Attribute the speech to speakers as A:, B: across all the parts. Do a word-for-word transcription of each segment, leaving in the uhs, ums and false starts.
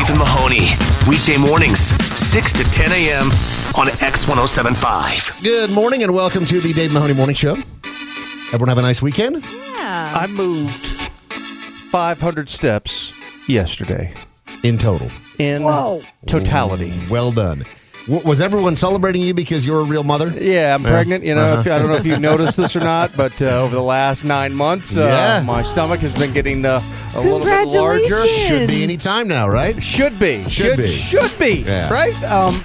A: Dave and Mahoney. Weekday mornings, six to ten a.m. on X one oh seven point five.
B: Good morning and welcome to the Dave and Mahoney Morning Show. Everyone have a nice weekend?
C: Yeah.
D: I moved five hundred steps yesterday.
B: In total.
D: In Whoa. totality.
B: Well done. W- was everyone celebrating you because you're a real mother?
D: Yeah, I'm
B: Yeah.
D: pregnant. You know,
B: Uh-huh.
D: if, I don't know if you've noticed this or not, but uh, over the last nine months, uh,
B: Yeah.
D: my stomach has been getting uh, a little bit larger.
C: Congratulations.
B: Should be any time now, right?
D: Should be.
B: Should be.
D: Should be.
B: Yeah.
D: Right? Um,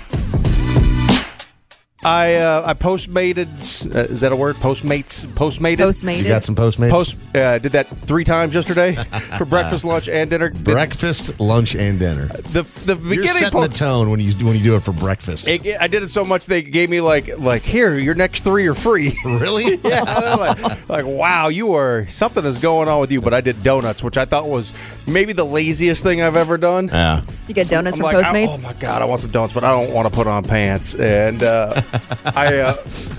D: I uh, I postmated. Uh, is that a word? Postmates. Postmated.
C: Postmated.
B: You got some Postmates?
D: Post. Uh, did that three times yesterday for breakfast, lunch, and dinner.
B: Breakfast, lunch, and dinner.
D: The the
B: You're
D: beginning.
B: setting
D: po-
B: the tone when you when you do it for breakfast.
D: It, it- I did it so much they gave me like like here your next three are free.
B: Really?
D: Yeah, they're like, like wow, you are something is going on with you. But I did donuts, which I thought was maybe the laziest thing I've ever done.
B: Yeah.
C: Did you get donuts
D: I'm
C: from
D: like, I-
C: Postmates?
D: oh my god, I want some donuts, but I don't want to put on pants. And uh, I uh,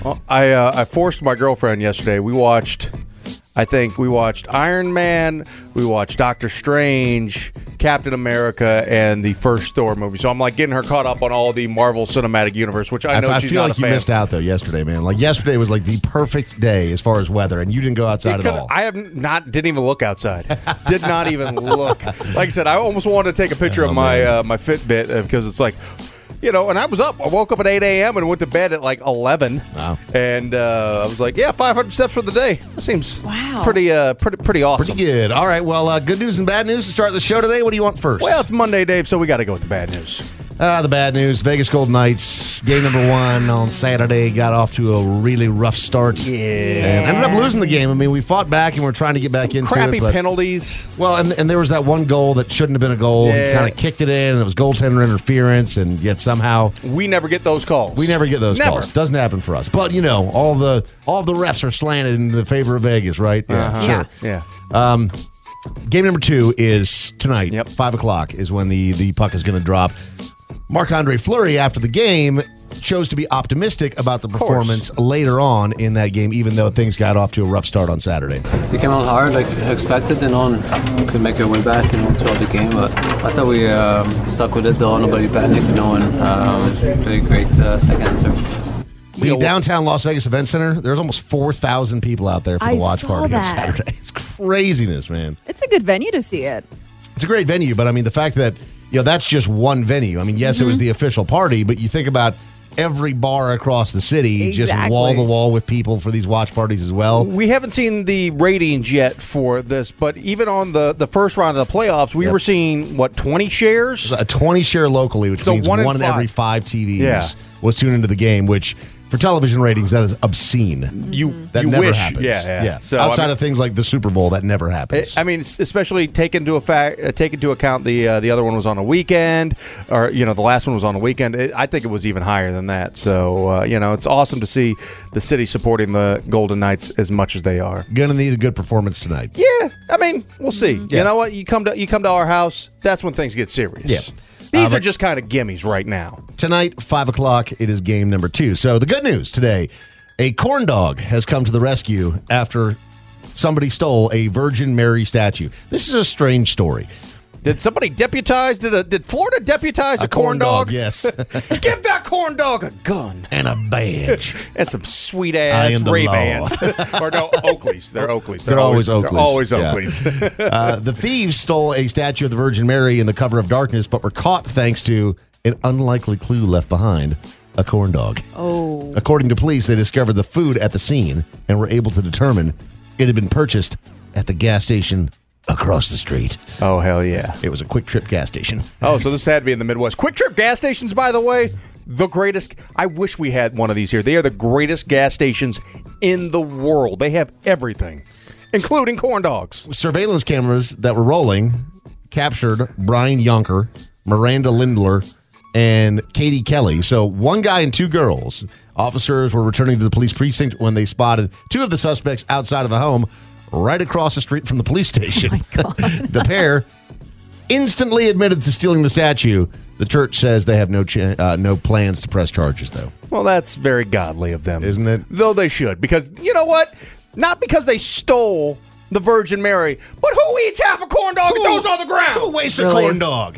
D: I uh, I forced my girlfriend yesterday. We watched. I think we watched Iron Man, we watched Doctor Strange, Captain America, and the first Thor movie. So I'm like getting her caught up on all the Marvel Cinematic Universe, which I know
B: I, I
D: she's
B: feel
D: not
B: like
D: a
B: you
D: fan.
B: missed out though yesterday, man. Like yesterday was like the perfect day as far as weather, and you didn't go outside
D: It
B: at
D: could-
B: all.
D: I have not didn't even look outside. Did not even look. Like I said, I almost wanted to take a picture
B: Oh,
D: of my
B: man.
D: uh, my Fitbit uh, because it's like. You know, and I was up. I woke up at eight a.m. and went to bed at like eleven.
B: Wow.
D: And uh, I was like, yeah, five hundred steps for the day. That seems
C: Wow.
D: pretty uh, pretty, pretty awesome.
B: Pretty good. All right. Well, uh, good news and bad news to start the show today. What do you want first?
D: Well, it's Monday, Dave, so we got to go with the bad news.
B: Uh, the bad news, Vegas Golden Knights, game number one on Saturday, got off to a really rough start.
D: Yeah.
B: And ended up losing the game. I mean, we fought back and we're trying to get back into
D: Crappy
B: it. But,
D: penalties.
B: well, and, and there was that one goal that shouldn't have been a goal. He
D: Yeah.
B: kind of kicked it in, and it was goaltender interference, and yet somehow
D: We never get those calls.
B: we never get those
D: Never.
B: calls. Doesn't happen for us. But, you know, all the all the refs are slanted in the favor of Vegas, right? Yeah,
D: Uh-huh.
B: sure.
D: Yeah.
B: Um, game number two is tonight.
D: Yep.
B: Five o'clock is when the, the puck is going to drop. Marc-Andre Fleury, after the game, chose to be optimistic about the performance later on in that game, even though things got off to a rough start on Saturday.
E: We came out hard, like expected, and on could make our way back, you know, throughout the game. But I thought we um, stuck with it, though. Nobody panicked, you know, and um, really great uh, second and third.
B: The downtown Las Vegas Event Center, there's almost four thousand people out there for
C: I
B: the watch
C: saw
B: party on
C: that.
B: Saturday. It's craziness, man.
C: It's a good venue to see it.
B: It's a great venue, but I mean, the fact that, you know, that's just one venue. I mean, yes, it was the official party, but you think about every bar across the city just
C: Exactly.
B: wall to wall with people for these watch parties as well.
D: We haven't seen the ratings yet for this, but even on the, the first round of the playoffs, we
B: Yep.
D: were seeing, what, twenty shares?
B: A twenty share locally, which
D: So
B: means
D: one
B: one,
D: in
B: in
D: five.
B: every five T Vs
D: Yeah.
B: was tuned into the game, which for television ratings, that is obscene.
D: You,
B: That
D: you
B: never
D: wish.
B: happens.
D: Yeah, yeah. So,
B: outside
D: I mean,
B: of things like the Super Bowl, that never happens.
D: I mean, especially take into a fact, uh, take into account the uh, the other one was on a weekend, or you know, the last one was on a weekend. It, I think it was even higher than that. So uh, you know, it's awesome to see the city supporting the Golden Knights as much as they are.
B: Gonna need a good performance tonight.
D: Yeah, I mean, we'll see.
B: Yeah.
D: You know what? You come to you come to our house. That's when things get serious.
B: Yeah.
D: These
B: Uh,
D: are
B: but-
D: just kind of gimmies right now.
B: Tonight, five o'clock, it is game number two. So the good news today, a corn dog has come to the rescue after somebody stole a Virgin Mary statue. This is a strange story.
D: Did somebody deputize? Did a, did Florida deputize a, corn, dog?
B: yes.
D: Give that corn dog a gun
B: And a badge.
D: and some sweet
B: I
D: ass
B: am the
D: Ray
B: law.
D: Bans. Or no, Oakleys. They're Oakleys.
B: They're always Oakleys.
D: They're always
B: Yeah.
D: Oakleys.
B: Uh, the thieves stole a statue of the Virgin Mary in the cover of darkness, but were caught thanks to an unlikely clue left behind, a corn dog.
C: Oh.
B: According to police, they discovered the food at the scene and were able to determine it had been purchased at the gas station across the street.
D: Oh, hell yeah.
B: It was a Quick Trip gas station.
D: Oh, so this had to be in the Midwest. Quick Trip gas stations, by the way, the greatest. I wish we had one of these here. They are the greatest gas stations in the world. They have everything, including corn dogs.
B: Surveillance cameras that were rolling captured Brian Yonker, Miranda Lindler, and Katie Kelly. So one guy and two girls. Officers were returning to the police precinct when they spotted two of the suspects outside of a home right across the street from the police station.
C: Oh my God.
B: The pair instantly admitted to stealing the statue. The church says they have no ch- uh, no plans to press charges, though.
D: Well, that's very godly of them.
B: Isn't it?
D: Though they should, because you know what? Not because they stole the Virgin Mary, but who eats half a corn dog and throws it on the ground?
B: Who wastes
C: Really?
B: a corn dog?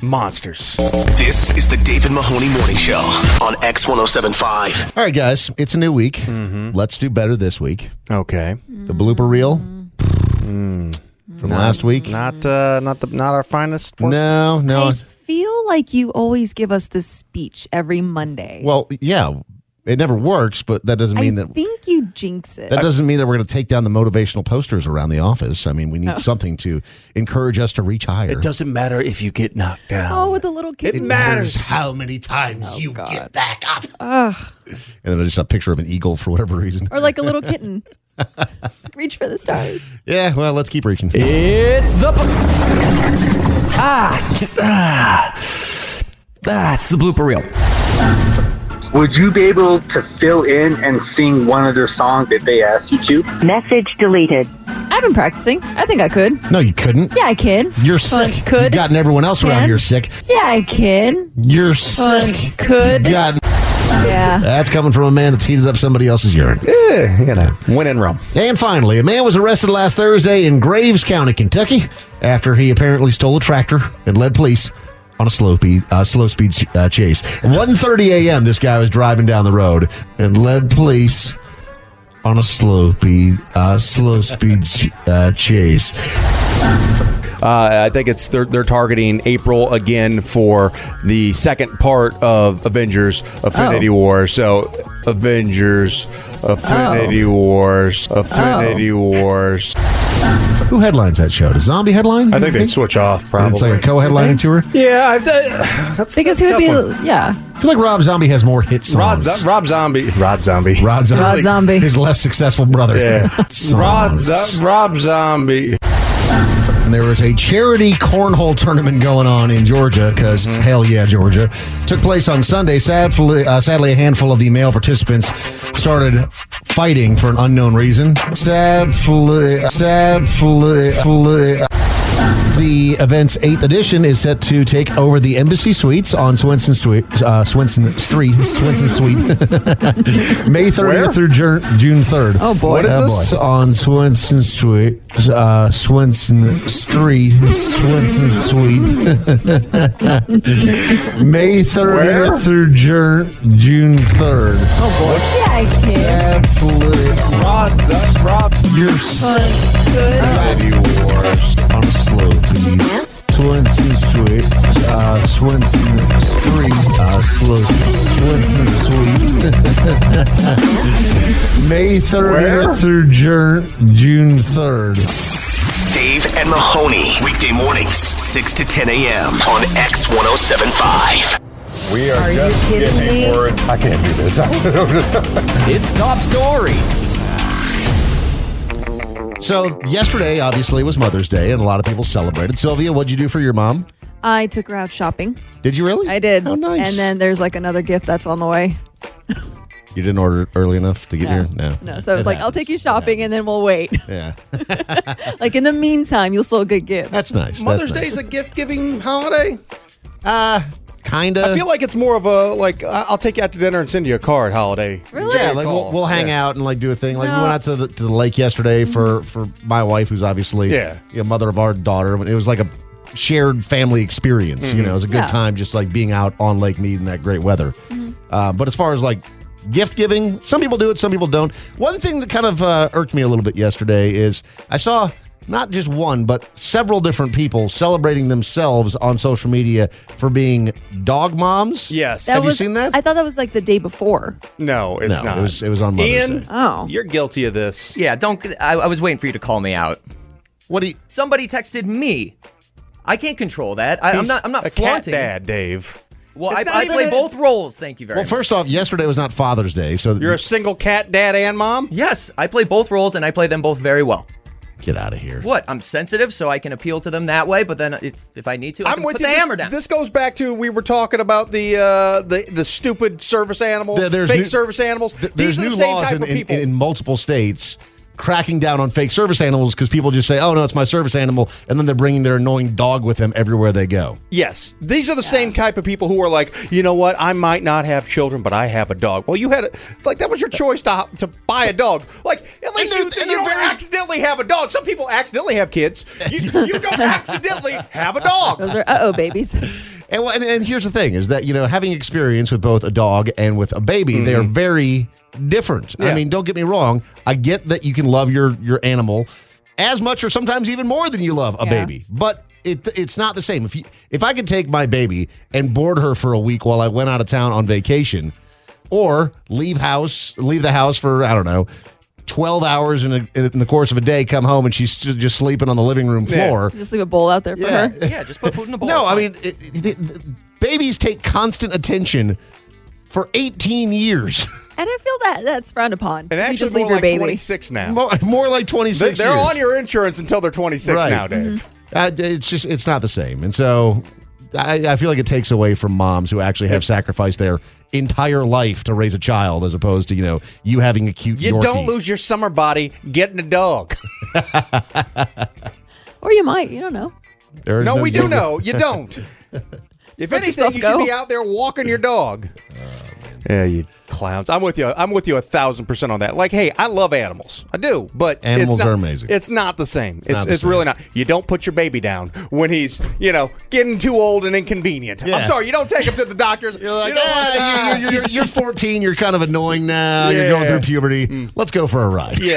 D: monsters.
A: This is the David Mahoney Morning Show on X one oh seven point five.
B: All right, guys, it's a new week. Mm-hmm. Let's do better this week.
D: Okay.
B: The blooper reel mm. from
D: not,
B: last week.
D: Not uh, not the not our finest work.
B: No, no.
C: I feel like you always give us this speech every Monday.
B: Well, yeah, it never works, but that doesn't mean
C: I
B: that
C: think you jinx it.
B: that doesn't mean that we're going to take down the motivational posters around the office. I mean, we need
C: Oh.
B: something to encourage us to reach higher.
D: It doesn't matter if you get knocked down.
C: Oh, with the little kid.
D: It matters
B: how many times you
C: God.
B: get back up.
C: Ugh.
B: And then just a picture of an eagle for whatever reason.
C: Or like a little kitten. Reach for the stars.
B: Yeah, well, let's keep reaching.
F: It's the ah, ah, ah it's the blooper reel.
G: Would you be able to fill in and sing one of their songs if they asked you to?
H: Message deleted.
C: I've been practicing. I think I could.
B: No, you couldn't.
C: Yeah, I can.
B: You're
C: Fun.
B: sick.
C: Could.
B: You've gotten everyone else around
C: Can.
B: here sick.
C: Yeah, I can.
B: You're
C: Fun.
B: sick.
C: Could.
B: You've gotten-
C: Yeah.
B: That's coming from a man that's heated up somebody else's urine.
D: Eh, you know, when in Rome.
B: And finally, a man was arrested last Thursday in Graves County, Kentucky, after he apparently stole a tractor and led police on a slow speed, uh, slow speed uh, chase. one thirty a.m., this guy was driving down the road and led police on a slow speed, uh, slow speed uh, chase.
D: Uh, I think it's they're, they're targeting April again for the second part of Avengers Affinity
C: Oh.
D: War. So Avengers Affinity
C: Oh.
D: Wars, Affinity Wars.
B: Who headlines that show? Does Zombie headline?
D: I think they switch off probably.
B: It's like a co-headlining tour.
D: Yeah, I've done, that's
C: Because
D: that's
C: he
D: a
C: would
D: tough
C: be,
D: one.
C: yeah.
B: I feel like Rob Zombie has more hit
D: Rod,
B: songs.
D: Zo- Rob Zombie. Rod Zombie.
B: Rod Zombie.
C: Rod Zombie.
B: His less successful brother.
D: Yeah. Rod
B: Songs.
D: Zo- Rob Zombie.
B: And there was a charity cornhole tournament going on in Georgia because, hell yeah, Georgia. Took place on Sunday. Sadly, uh, sadly, a handful of the male participants started fighting for an unknown reason. Sadly, sadly, sadly. The event's eighth edition is set to take over the Embassy Suites on Swenson Street, uh, Swenson Street, Swenson Suite, May thirtieth
D: Where?
B: through June, June third.
C: Oh, boy.
D: What is
B: Oh,
D: this?
B: boy. On Swenson Street, uh, Swenson Street, Swenson Suite, May thirtieth
D: Where?
B: through June, June third.
C: Oh, boy. Yeah, I can.
B: Absolutely.
D: Rod Zo- Rob
B: You're
C: Fun. Good.
D: Affinity Wars.
B: on a slow beat. Swenson Street, uh, Swenson Street, uh, slow Swenson Street. May thirtieth
D: Where?
B: through June, June third.
A: Dave and Mahoney, weekday mornings, six to ten a.m. on X one oh seven point five.
I: We are,
C: Are you
I: just
C: kidding
I: getting
C: me?
I: forward. I can't do this.
F: It's top stories.
B: So yesterday, obviously, was Mother's Day, and a lot of people celebrated. Sylvia, what'd you do for your mom?
C: I took her out shopping.
B: Did you really?
C: I did.
B: Oh, nice.
C: And then there's like another gift that's on the way.
B: You didn't order early enough to get
C: No.
B: here? No.
C: No, so I was
B: It
C: like, I'll
B: happens.
C: take you
B: It
C: shopping and then we'll wait.
B: Yeah.
C: Like in the meantime, you'll still get gifts.
B: That's nice.
D: Mother's
B: That's
D: Day
B: nice.
D: is a gift-giving holiday.
B: Uh, kind of.
D: I feel like it's more of a like I- I'll take you out to dinner and send you a card holiday.
C: Really?
B: Yeah, like we'll, we'll hang
D: Yeah.
B: out and like do a thing. Like we
C: No.
B: went out to the, to the lake yesterday for, for my wife, who's obviously
D: Yeah.
B: you know, mother of our daughter. It was like a shared family experience. You know, it was a good
C: Yeah.
B: time just like being out on Lake Mead in that great weather. Uh, but as far as like gift giving, some people do it, some people don't. One thing that kind of uh, irked me a little bit yesterday is I saw not just one, but several different people celebrating themselves on social media for being dog moms.
D: Yes.
C: That
B: Have you
C: was-
B: seen that?
C: I thought that was like the day before.
D: No, it's
B: No,
D: not.
B: it was- it was on Mother's
D: Ian,
B: Day.
C: Oh.
D: you're guilty of this.
F: Yeah, don't. I, I was waiting for you to call me out.
B: What do you?
F: Somebody texted me. I can't control that. I, I'm
D: He's
F: not. I'm not
D: a
F: flaunting.
D: cat dad, Dave.
F: Well,
D: It's
F: I,
D: not
F: I
D: even
F: play
D: a-
F: both roles. Thank you very
B: Well,
F: much.
B: first off, yesterday was not Father's Day, so
D: You're a single cat dad and mom?
F: Yes, I play both roles and I play them both very well.
B: get out of here.
F: What? I'm sensitive, so I can appeal to them that way. But then, if, if I need to, I
D: I'm
F: can
D: with
F: put
D: you.
F: the
D: This,
F: hammer down.
D: this goes back to we were talking about the uh, the the stupid service animals,
B: There- there's
D: fake
B: new-
D: service animals.
B: Th- There's
D: These are
B: new
D: the same
B: laws
D: type
B: in,
D: of
B: in,
D: people.
B: in multiple states cracking down on fake service animals because people just say, oh, no, it's my service animal, and then they're bringing their annoying dog with them everywhere they go.
D: Yes, these are the same type of people who are like, you know what? I might not have children, but I have a dog. Well, you had a, it's like that was your choice to to buy a dog. Like at least
B: they're-
D: you,
B: and
D: you
B: they're
D: don't
B: very-
D: accidentally have a dog. Some people accidentally have kids. You, you don't accidentally have a dog.
C: Those are uh oh babies.
B: And, and and here's the thing: is that you know having experience with both a dog and with a baby,
D: Mm-hmm.
B: they are very different. I
D: Yeah.
B: mean, don't get me wrong. I get that you can love your your animal as much or sometimes even more than you love a
C: Yeah.
B: baby, but it it's not the same. If you if I could take my baby and board her for a week while I went out of town on vacation, or leave house leave the house for I don't know. twelve hours in, a, in the course of a day, come home and she's still just sleeping on the living room floor.
C: Just leave a bowl out there for
B: Yeah.
C: her.
F: Yeah, just put food in a bowl.
B: No,
F: it's
B: I
F: fine.
B: mean, it, it, it, babies take constant attention for eighteen years.
C: And I feel that that's frowned upon.
D: And
C: You
D: actually,
C: just
D: more
C: leave your
D: like
C: baby.
D: twenty-six now.
B: more, more like
D: They,
B: twenty-six
D: they're
B: years.
D: on your insurance until they're twenty-six
B: Right.
D: now, Dave.
B: Uh, it's just, it's not the same. And so I, I feel like it takes away from moms who actually have sacrificed their entire life to raise a child as opposed to, you know, you having a cute
D: You
B: Yorkie.
D: don't lose your summer body getting a dog.
C: Or you might. You don't know.
B: There is
D: No, we do
B: yoga.
D: know. You don't. If
C: Let
D: anything,
C: yourself
D: you
C: go.
D: should be out there walking your dog. Yeah, you clowns. I'm with you. I'm with you a thousand percent on that. Like, hey, I love animals. I do, but
B: Animals
D: it's not,
B: are amazing.
D: It's not the same. It's
B: not the
D: it's
B: same.
D: really not. You don't put your baby down when he's, you know, getting too old and inconvenient.
B: Yeah.
D: I'm sorry, you don't take him to the doctor.
B: You're like,
D: you don't
B: "Ah,
D: want- ah,
B: you're, you're, you're fourteen. You're kind of annoying now. You're
D: Yeah.
B: going through puberty. Let's go for a ride.
D: yeah,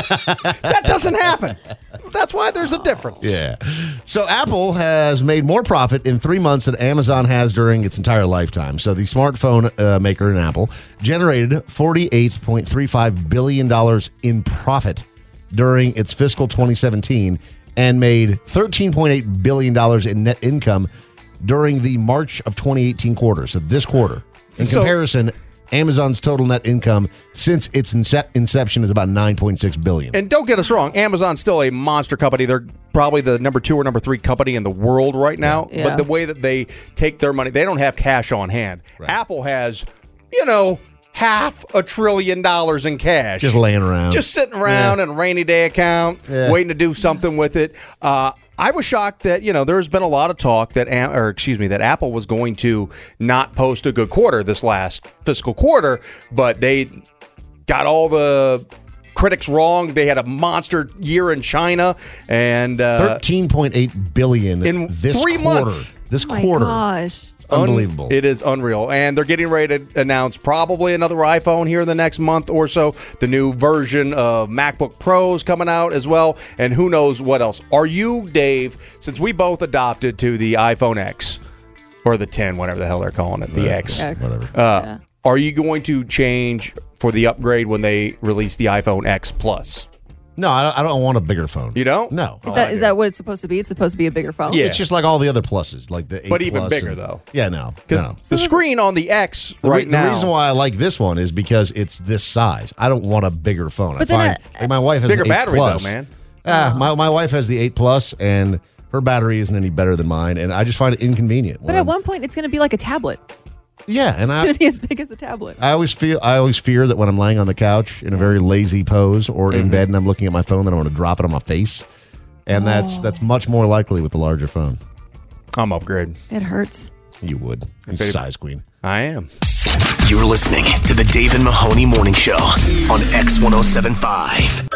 D: that doesn't happen. That's why there's a difference.
B: Yeah. So Apple has made more profit in three months than Amazon has during its entire lifetime. So the smartphone uh, maker in Apple generated forty-eight point three five billion dollars in profit during its fiscal twenty seventeen and made thirteen point eight billion dollars in net income during the March of twenty eighteen quarter. So this quarter. In
D: So-
B: comparison, Amazon's total net income since its incep- inception is about nine point six billion dollars.
D: And don't get us wrong, Amazon's still a monster company. They're probably the number two or number three company in the world right now.
C: Yeah.
D: But the way that they take their money, they don't have cash on hand. Apple has, you know, half a trillion dollars in cash.
B: Just laying around.
D: Just sitting around in a rainy day account,
B: Yeah.
D: waiting to do something with it. Uh, I was shocked that, you know, there's been a lot of talk that, Am- or excuse me, that Apple was going to not post a good quarter this last fiscal quarter, but they got all the critics wrong. They had a monster year in China, and uh,
B: thirteen point eight billion
D: in
B: this
D: three
B: quarter.
D: months.
B: This
C: Oh my
B: quarter.
C: gosh.
B: Unbelievable.
D: Un- it is unreal. And they're getting ready to announce probably another iPhone here in the next month or so. The new version of MacBook Pros coming out as well. And who knows what else. Are you, Dave, since we both adopted to the iPhone X or the ten, whatever the hell they're calling it, the X.
C: X.
B: Whatever.
D: Uh,
C: Yeah.
D: Are you going to change for the upgrade when they release the iPhone X Plus?
B: No, I don't, I don't want a bigger phone.
D: You don't?
B: No.
C: Is
D: Oh,
C: that
D: I
C: is
D: do.
C: that what it's supposed to be? It's supposed to be a bigger phone.
D: Yeah.
B: It's just like all the other pluses, like the eight
D: But even
B: Plus
D: bigger,
B: and-
D: though.
B: Yeah, no.
D: Because
B: no.
D: the screen on the X
B: The, re-
D: right now.
B: the reason why I like this one is because it's this size. I don't want a bigger phone.
C: But
B: I
C: then
B: find
C: I-
B: like my wife has
D: Bigger
B: an eight
D: battery,
B: plus.
D: though, man.
B: Ah, my my wife has the eight plus, and her battery isn't any better than mine, and I just find it inconvenient.
C: But
B: when
C: at
B: I'm-
C: one point, it's going to be like a tablet.
B: yeah, and
C: It's
B: I
C: going to be as big as a tablet.
B: I always feel I always fear that when I'm laying on the couch in a very lazy pose or
D: Mm-hmm.
B: in bed and I'm looking at my phone, that I'm going to drop it on my face, and
C: Oh.
B: that's that's much more likely with the larger phone.
D: I'm upgrading.
C: It hurts.
B: You would, you
D: babe.
B: size queen.
D: I am.
A: You're listening to the Dave and Mahoney Morning Show on X one oh seven point five.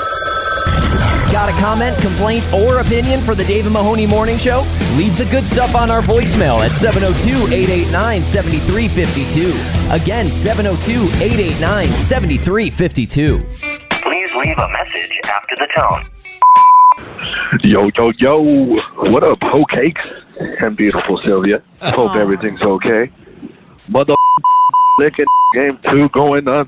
H: Got a comment, complaint, or opinion for the Dave and Mahoney Morning Show? Leave the good stuff on our voicemail at seven oh two, eight eight nine, seven three five two. Again, seven oh two, eight eight nine, seven three five two.
J: Please leave a message after the tone.
K: Yo, yo, yo. What up, hoe cakes and beautiful Sylvia? Hope everything's okay. Mother licking game two going on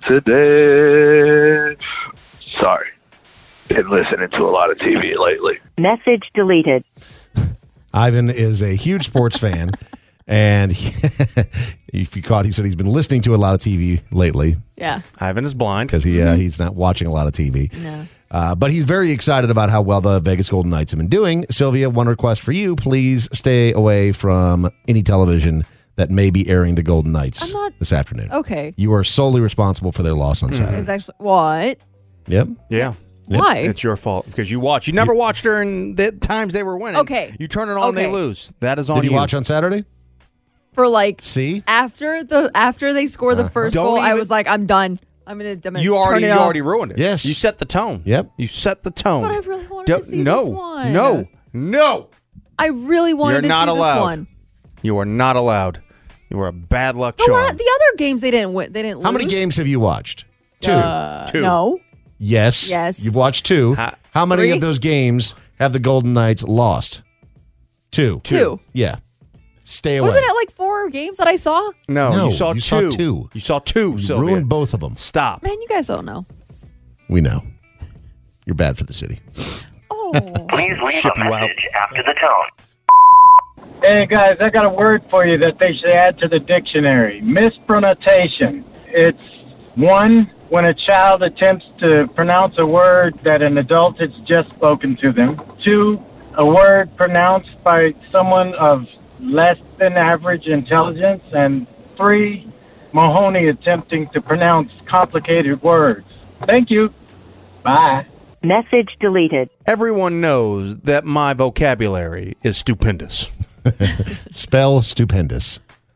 K: today. Sorry. Been listening to a lot of T V lately.
L: Message deleted.
B: Ivan is a huge sports fan, and he, if you caught, he said he's been listening to a lot of T V lately
C: Yeah.
D: Ivan is blind.
B: because he uh, he's not watching a lot of T V.
C: No.
B: Uh, but he's very excited about how well the Vegas Golden Knights have been doing. Sylvia, one request for you: please stay away from any television that may be airing the Golden Knights
C: I'm not-
B: this afternoon.
C: Okay.
B: You are solely responsible for their loss on Saturday.
C: It's actually what?
B: Yep.
D: Yeah.
C: Why?
D: It's your fault because you watch. You never watched during the times they were winning.
C: Okay.
D: You turn it on, they
C: Okay.
D: lose. That is on
B: Did you
D: you.
B: watch on Saturday?
C: For like
B: See?
C: after the after they score the first
D: Don't
C: goal, I
D: even-
C: was like, I'm done. I'm gonna. I'm gonna
D: You
C: turn
D: already,
C: it
D: you
C: off.
D: already ruined it.
B: Yes.
D: You set the tone.
B: Yep.
D: You set the tone.
C: But I really wanted
D: Don't-
C: to see
D: no,
C: this one.
D: No. No.
C: I really wanted
D: You're
C: to
D: not
C: see
D: allowed.
C: this one.
D: You are not allowed. You are a bad luck
C: The,
D: charm.
C: la- the other games they didn't win. They didn't lose.
B: How many games have you watched? Two.
C: Uh,
D: Two.
C: No.
B: Yes.
C: Yes.
B: You've watched two.
D: Ha-
B: How many
C: Three?
B: of those games have the Golden Knights lost? Two.
C: Two.
B: Yeah. Stay away.
C: Wasn't it like four games that I saw?
D: No,
B: No,
D: you saw
B: you
D: two.
B: saw two.
D: You saw two,
B: You
D: Sylvia.
B: ruined both of them.
D: Stop.
C: Man, you guys don't know.
B: We know. You're bad for the city.
C: Oh.
J: Please leave
D: Ship
J: a
D: you out.
J: message after the tone.
L: Hey guys, I got a word for you that they should add to the dictionary. Mispronunciation. It's one, when a child attempts to pronounce a word that an adult has just spoken to them. Two, a word pronounced by someone of less than average intelligence. And three, Mahoney attempting to pronounce complicated words. Thank you. Bye.
M: Message deleted.
D: Everyone knows that my vocabulary is stupendous.
B: Spell stupendous.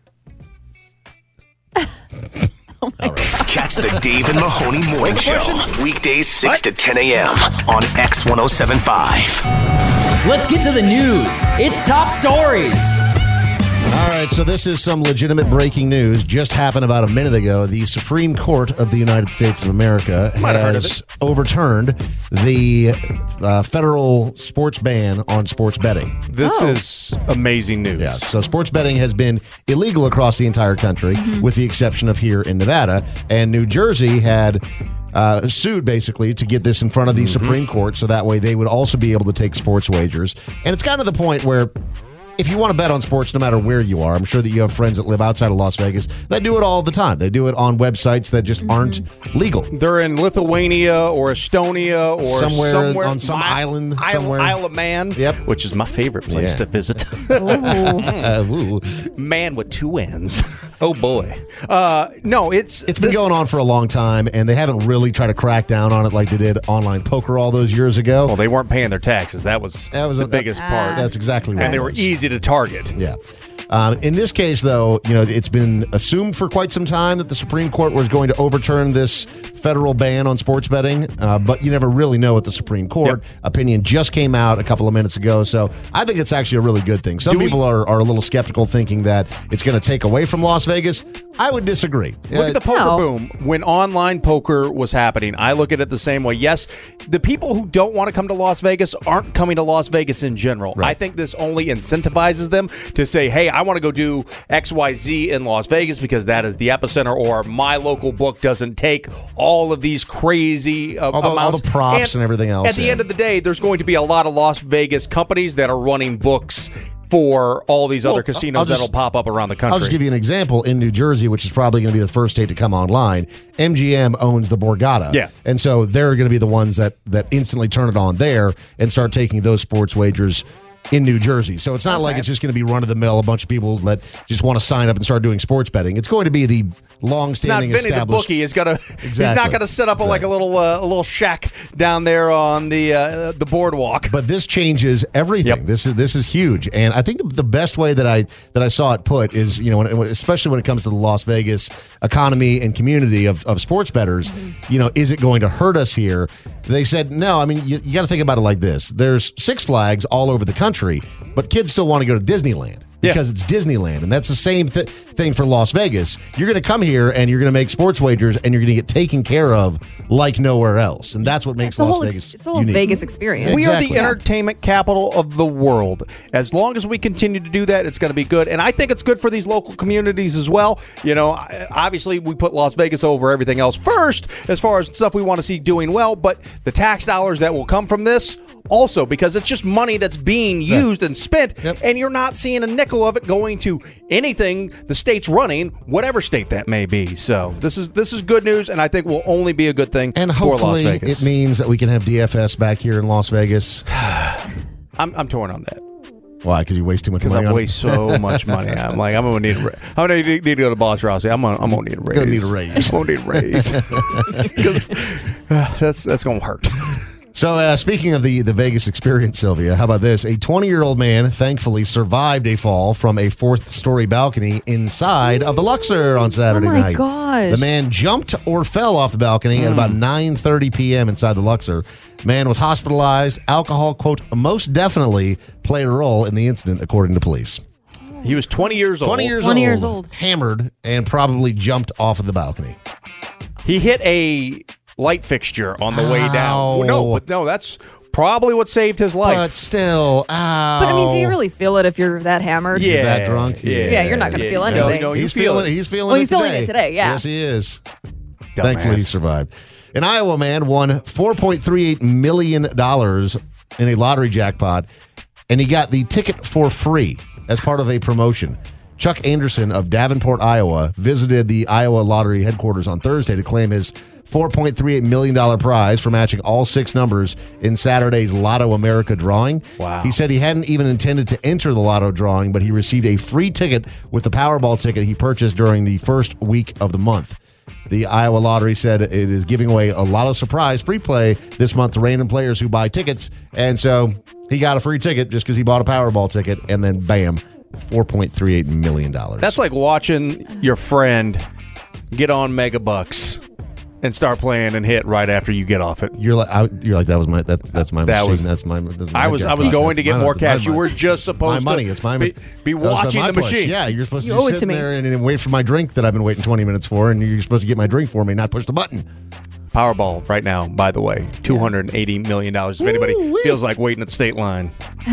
A: Catch the Dave and Mahoney Morning Show. Weekdays six to ten a.m. on X ten seventy-five.
H: Let's get to the news. It's top stories.
B: All right, so this is some legitimate breaking news. Just happened about a minute ago. The Supreme Court of the United States of America
D: Might have heard of
B: has overturned the uh, federal sports ban on sports betting.
D: This
C: Oh.
D: is amazing news.
B: Yeah, so sports betting has been illegal across the entire country, with the exception of here in Nevada. And New Jersey had uh, sued, basically, to get this in front of the Supreme Court, so that way they would also be able to take sports wagers. And it's gotten to the point where if you want to bet on sports, no matter where you are, I'm sure that you have friends that live outside of Las Vegas that do it all the time. They do it on websites that just aren't legal.
D: They're in Lithuania or Estonia or
B: Somewhere
D: somewhere,
B: on some
D: Mi-
B: island
D: Isle,
B: somewhere.
D: Isle of Man,
B: Yep.
D: which is my favorite place
B: Yeah.
D: to visit.
B: Uh, ooh.
D: Man with two N's. Oh boy. Uh, no, it's
B: It's been
D: this-
B: going on for a long time, and they haven't really tried to crack down on it like they did online poker all those years ago.
D: Well, they weren't paying their taxes. That was,
B: That was
D: the
B: a-
D: biggest part.
B: That's exactly what
D: and
B: it
D: they were
B: was.
D: easy to target.
B: Yeah. Um, in this case, though, you know, it's been assumed for quite some time that the Supreme Court was going to overturn this federal ban on sports betting, uh, but you never really know at the Supreme Court.
D: Yep.
B: Opinion just came out a couple of minutes ago, so I think it's actually a really good thing. Some
D: Do we-
B: people are, are a little skeptical, thinking that it's going to take away from Las Vegas. I would disagree.
D: Look
B: Uh,
D: at the poker
C: No.
D: boom. When online poker was happening, I look at it the same way. Yes, the people who don't want to come to Las Vegas aren't coming to Las Vegas in general.
B: Right.
D: I think this only incentivizes them to say, hey, I want to go do X Y Z in Las Vegas because that is the epicenter, or my local book doesn't take all of these crazy uh,
B: All the- all
D: amounts.
B: the props and everything else,
D: At the
B: yeah.
D: end of the day, there's going to be a lot of Las Vegas companies that are running books for all these other
B: Well,
D: casinos
B: I'll just-
D: that'll pop up around the country.
B: I'll just give you an example. In New Jersey, which is probably going to be the first state to come online, M G M owns the Borgata.
D: Yeah.
B: And so they're going to be the ones that, that instantly turn it on there and start taking those sports wagers in New Jersey. So it's not like it's just going to be run-of-the-mill, a bunch of people that just want to sign up and start doing sports betting. It's going to be the
D: Not
B: long-standing
D: Vinny the
B: established...
D: bookie is gonna. He's
B: Exactly.
D: not gonna set up a, like a little uh, a little shack down there on the uh, the boardwalk.
B: But this changes everything.
D: Yep.
B: This is this is huge, and I think the, the best way that I that I saw it put is, you know, when, especially when it comes to the Las Vegas economy and community of, of sports bettors, you know, is it going to hurt us here? They said no. I mean, you, you got to think about it like this: there's Six Flags all over the country, but kids still want to go to Disneyland.
D: Yeah.
B: Because it's Disneyland, and that's the same th- thing for Las Vegas. You're going to come here, and you're going to make sports wagers, and you're going to get taken care of like nowhere else, and that's what makes
C: It's a
B: Las
C: whole ex-
B: Vegas
C: it's a whole
B: unique.
C: Vegas experience.
D: We are
B: Exactly.
D: the entertainment capital of the world. As long as we continue to do that, it's going to be good. And I think it's good for these local communities as well. You know, I- obviously we put Las Vegas over everything else first as far as stuff we want to see doing well, but the tax dollars that will come from this also, because it's just money that's being used and spent,
B: Yep.
D: and you're not seeing a nickel of it going to anything the state's running, whatever state that may be. So this is this is good news, and I think will only be a good thing
B: And
D: for Las
B: hopefully
D: Vegas.
B: it means that we can have D F S back here in Las Vegas.
D: I'm, I'm torn on that.
B: Why? Because you waste too much
D: Because
B: money
D: I
B: on
D: waste so much money. I'm like, I'm gonna need. A ra- I'm gonna need, need to go to Boss Rossi. I'm gonna, I'm gonna need a raise.
B: Gonna need a raise.
D: I'm gonna need a raise. Because uh, that's that's gonna hurt.
B: So, uh, speaking of the, the Vegas experience, Sylvia, how about this? A twenty-year-old man thankfully survived a fall from a fourth-story balcony inside of the Luxor on Saturday
C: Oh my
B: night.
C: gosh.
B: The man jumped or fell off the balcony at about nine thirty p.m. inside the Luxor. Man was hospitalized. Alcohol, quote, most definitely played a role in the incident, according to police.
D: He was twenty years old.
B: twenty years
C: twenty
B: old.
C: years old.
B: Hammered and probably jumped off of the balcony.
D: He hit a light fixture on the way
B: Ow.
D: down. No, but no, that's probably what saved his life.
B: But still, ow.
C: But I mean, do you really feel it if you're that hammered?
D: Yeah.
B: that drunk?
D: Yeah.
C: Yeah, you're not gonna feel
D: No,
C: anything.
D: no, you
B: he's
D: feel
B: feeling
D: it.
B: He's feeling
C: Well,
B: it
C: he's
B: today.
C: feeling it today, yeah.
B: Yes, he is.
D: Dumbass.
B: Thankfully, he survived. An Iowa man won four point three eight million dollars in a lottery jackpot, and he got the ticket for free as part of a promotion. Chuck Anderson of Davenport, Iowa, visited the Iowa Lottery headquarters on Thursday to claim his four point three eight million dollars prize for matching all six numbers in Saturday's Lotto America drawing.
D: Wow.
B: He said he hadn't even intended to enter the Lotto drawing, but he received a free ticket with the Powerball ticket he purchased during the first week of the month. The Iowa Lottery said it is giving away a Lotto Surprise free play this month to random players who buy tickets. And so he got a free ticket just because he bought a Powerball ticket, and then bam, four point three eight million dollars.
D: That's like watching your friend get on Megabucks and start playing and hit right after you get off it.
B: You're like, I, you're like that was my that's that's my
D: That
B: machine.
D: was-
B: that's my. That's my
D: I was I was
B: jackpot.
D: going
B: That's
D: to get
B: my-
D: more
B: that's my
D: cash. You
B: money.
D: were just supposed
B: my money.
D: to
B: It's my
D: be, be
B: that was
D: watching
B: my
D: the
B: push.
D: machine.
B: Yeah, you're supposed
C: You
B: to
C: owe
B: just
C: it
B: sit
C: to me.
B: there and, and wait for my drink that I've been waiting twenty minutes for, and you're supposed to get my drink for me, not push the button.
D: Powerball right now, by the way, two hundred eighty million dollars. If anybody
B: Ooh-wee.
D: feels like waiting at the state line.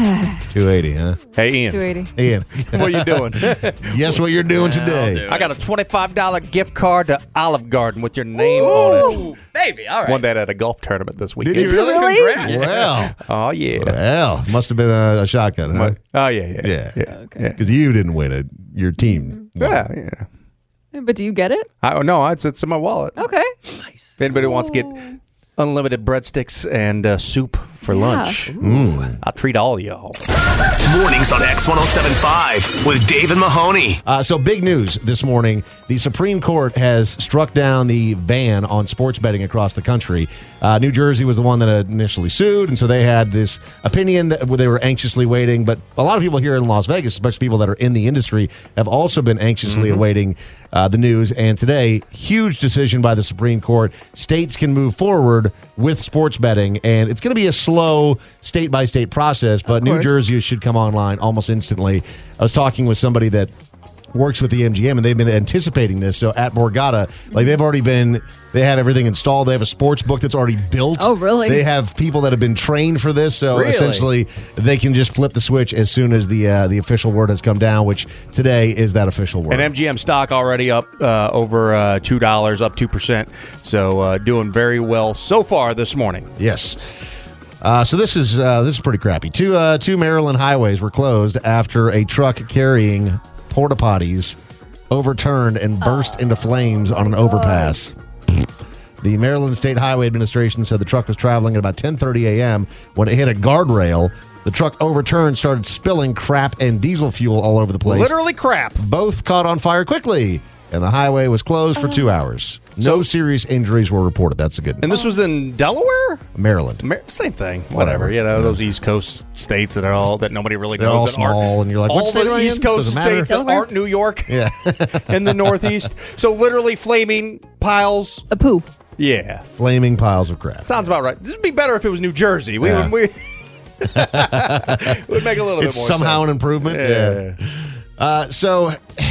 B: two eighty, huh?
D: Hey, Ian.
C: two eighty.
B: Ian,
D: What are you doing?
B: guess what you're doing today?
D: I got a twenty-five dollars gift card to Olive Garden with your name on
F: Ooh, baby, all right.
D: it. Won that at a golf tournament this weekend.
B: Did you really?
C: Really?
F: Congrats.
B: Well,
D: Oh, yeah.
B: well, must have been a, a shotgun, huh?
D: Oh, yeah, yeah.
B: Yeah,
D: Yeah.
B: Because you didn't win it. Your team. won.
D: Yeah, yeah.
C: But do you get it?
D: I, no, it's, it's in my wallet.
C: Okay.
D: If anybody wants to get unlimited breadsticks and uh, soup for
C: Yeah.
D: lunch, I'll treat all y'all.
A: Mornings on X one oh seven point five with Dave and Mahoney.
B: Uh, so big news this morning. The Supreme Court has struck down the ban on sports betting across the country. Uh, New Jersey was the one that initially sued, and so they had this opinion that they were anxiously waiting. But a lot of people here in Las Vegas, especially people that are in the industry, have also been anxiously
D: Mm-hmm.
B: awaiting uh, the news. And today, huge decision by the Supreme Court. States can move forward with sports betting, and it's going to be a slow state-by-state process, but New
C: course.
B: Jersey should come online almost instantly. I was talking with somebody that works with the M G M, and they've been anticipating this. So at Borgata, like they've already been, they have everything installed. They have a sports book that's already built.
C: Oh, really?
B: They have people that have been trained for this. So
F: Really?
B: essentially, they can just flip the switch as soon as the uh, the official word has come down, which today is that official word.
D: And M G M stock already up uh, over uh, two dollars, up two percent. So uh, doing very well so far this morning.
B: Yes. Uh, so this is uh, this is pretty crappy. Two uh, two Maryland highways were closed after a truck carrying porta potties overturned and burst into flames on an overpass. The Maryland State Highway Administration said the truck was traveling at about ten thirty a.m. when it hit a guardrail. The truck overturned, started spilling crap and diesel fuel all over the place.
D: Literally crap.
B: Both caught on fire quickly, and the highway was closed for two hours. No serious injuries were reported. That's a good
D: And this was in Delaware?
B: Maryland.
D: Mar- same thing.
B: Whatever.
D: Whatever. You know, those East Coast states that are all that nobody really
B: They're
D: knows.
B: all
D: that aren't-
B: small, and you're like,
D: all
B: what state
D: the
B: am I
D: East
B: in?
D: Coast
B: Doesn't matter.
D: states that
C: Delaware?
D: aren't New York
B: Yeah.
D: in the Northeast. So literally flaming piles.
C: A poo.
D: Yeah.
B: Flaming piles of crap.
D: Sounds about right. This would be better if it was New Jersey. We
B: Yeah.
D: would we would make a little
B: It's
D: bit more
B: somehow
D: sense.
B: an improvement.
D: Yeah.
B: Uh, so,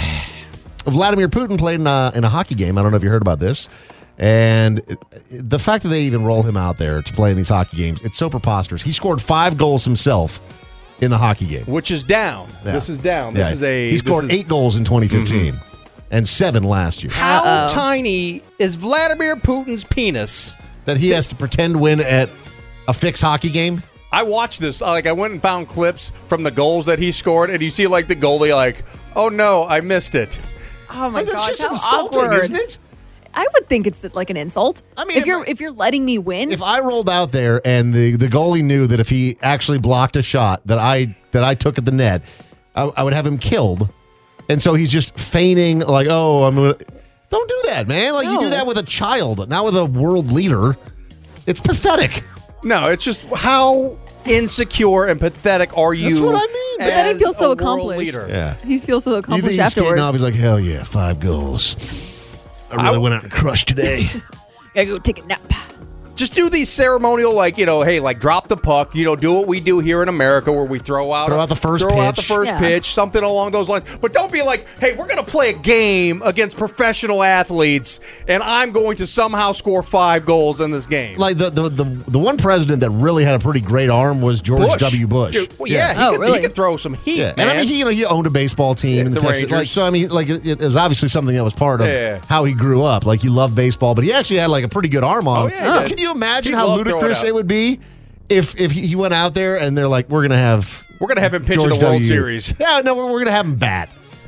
B: Vladimir Putin played in a, in a hockey game. I don't know if you heard about this. And it- the fact that they even roll him out there to play in these hockey games, it's so preposterous. He scored five goals himself in the hockey game.
D: Which is down.
B: Yeah.
D: This is down. This
B: Yeah.
D: is a
B: He scored
D: this is-
B: eight goals in twenty fifteen and seven last year.
D: How
C: Uh-oh.
D: tiny is Vladimir Putin's penis?
B: That he has to pretend win at a fixed hockey game?
D: I watched this. Like, I went and found clips from the goals that he scored, and you see, like, the goalie, like, oh no, I missed it.
C: Oh my
B: Like, that's
C: gosh,
B: just
C: how
B: insulting,
C: awkward.
B: isn't it?
C: I would think it's like an insult.
B: I mean,
C: if
B: if
C: you're
B: I-
C: if you're letting me win,
B: If I rolled out there and the, the goalie knew that if he actually blocked a shot that I that I took at the net, I, I would have him killed. And so he's just feigning like, oh, I'm gonna. Don't do that, man. Like you do
C: No.
B: that with a child, not with a world leader. It's pathetic.
D: No, it's just how insecure and pathetic are you?
B: That's what I mean.
C: But then he
D: as
C: feels so
D: a world
C: accomplished.
D: leader?
B: Yeah.
C: he feels so
B: You
C: accomplished
B: think he's skating
C: afterwards.
B: off? He's like, hell yeah, five goals. I really
D: I-
B: went out and crushed today.
C: Gotta go take a nap.
D: Just do these ceremonial, like, you know, hey, like drop the puck, you know, do what we do here in America where we throw out
B: Throw out the first
D: throw out
B: pitch.
D: the first
C: Yeah.
D: pitch, something along those lines. But don't be like, hey, we're going to play a game against professional athletes, and I'm going to somehow score five goals in this game.
B: Like the, the the the one president that really had a pretty great arm was George
D: Bush.
B: W. Bush.
D: Dude, well, yeah, he,
C: Oh,
D: could,
C: really?
D: he could throw some heat,
B: Yeah,
D: man.
B: and I mean, he, you know, he owned a baseball team
D: Yeah,
B: in the,
D: the
B: Texas.
D: Rangers.
B: Like, so I mean, like it, it was obviously something that was part of
D: Yeah.
B: how he grew up. Like he loved baseball, but he actually had like a pretty good arm on
D: Oh,
B: him.
D: yeah, he did.
B: Can you imagine
D: He
B: how
D: loved throwing
B: ludicrous
D: out.
B: it would be if if he went out there and they're like, we're gonna have
D: We're going to have him pitch
B: George
D: in the World
B: W.
D: Series.
B: Yeah, no, we're, we're gonna have him bat.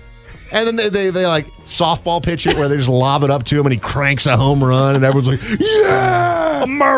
B: And then they, they they like softball pitch it where they just lob it up to him and he cranks a home run and everyone's like, yeah,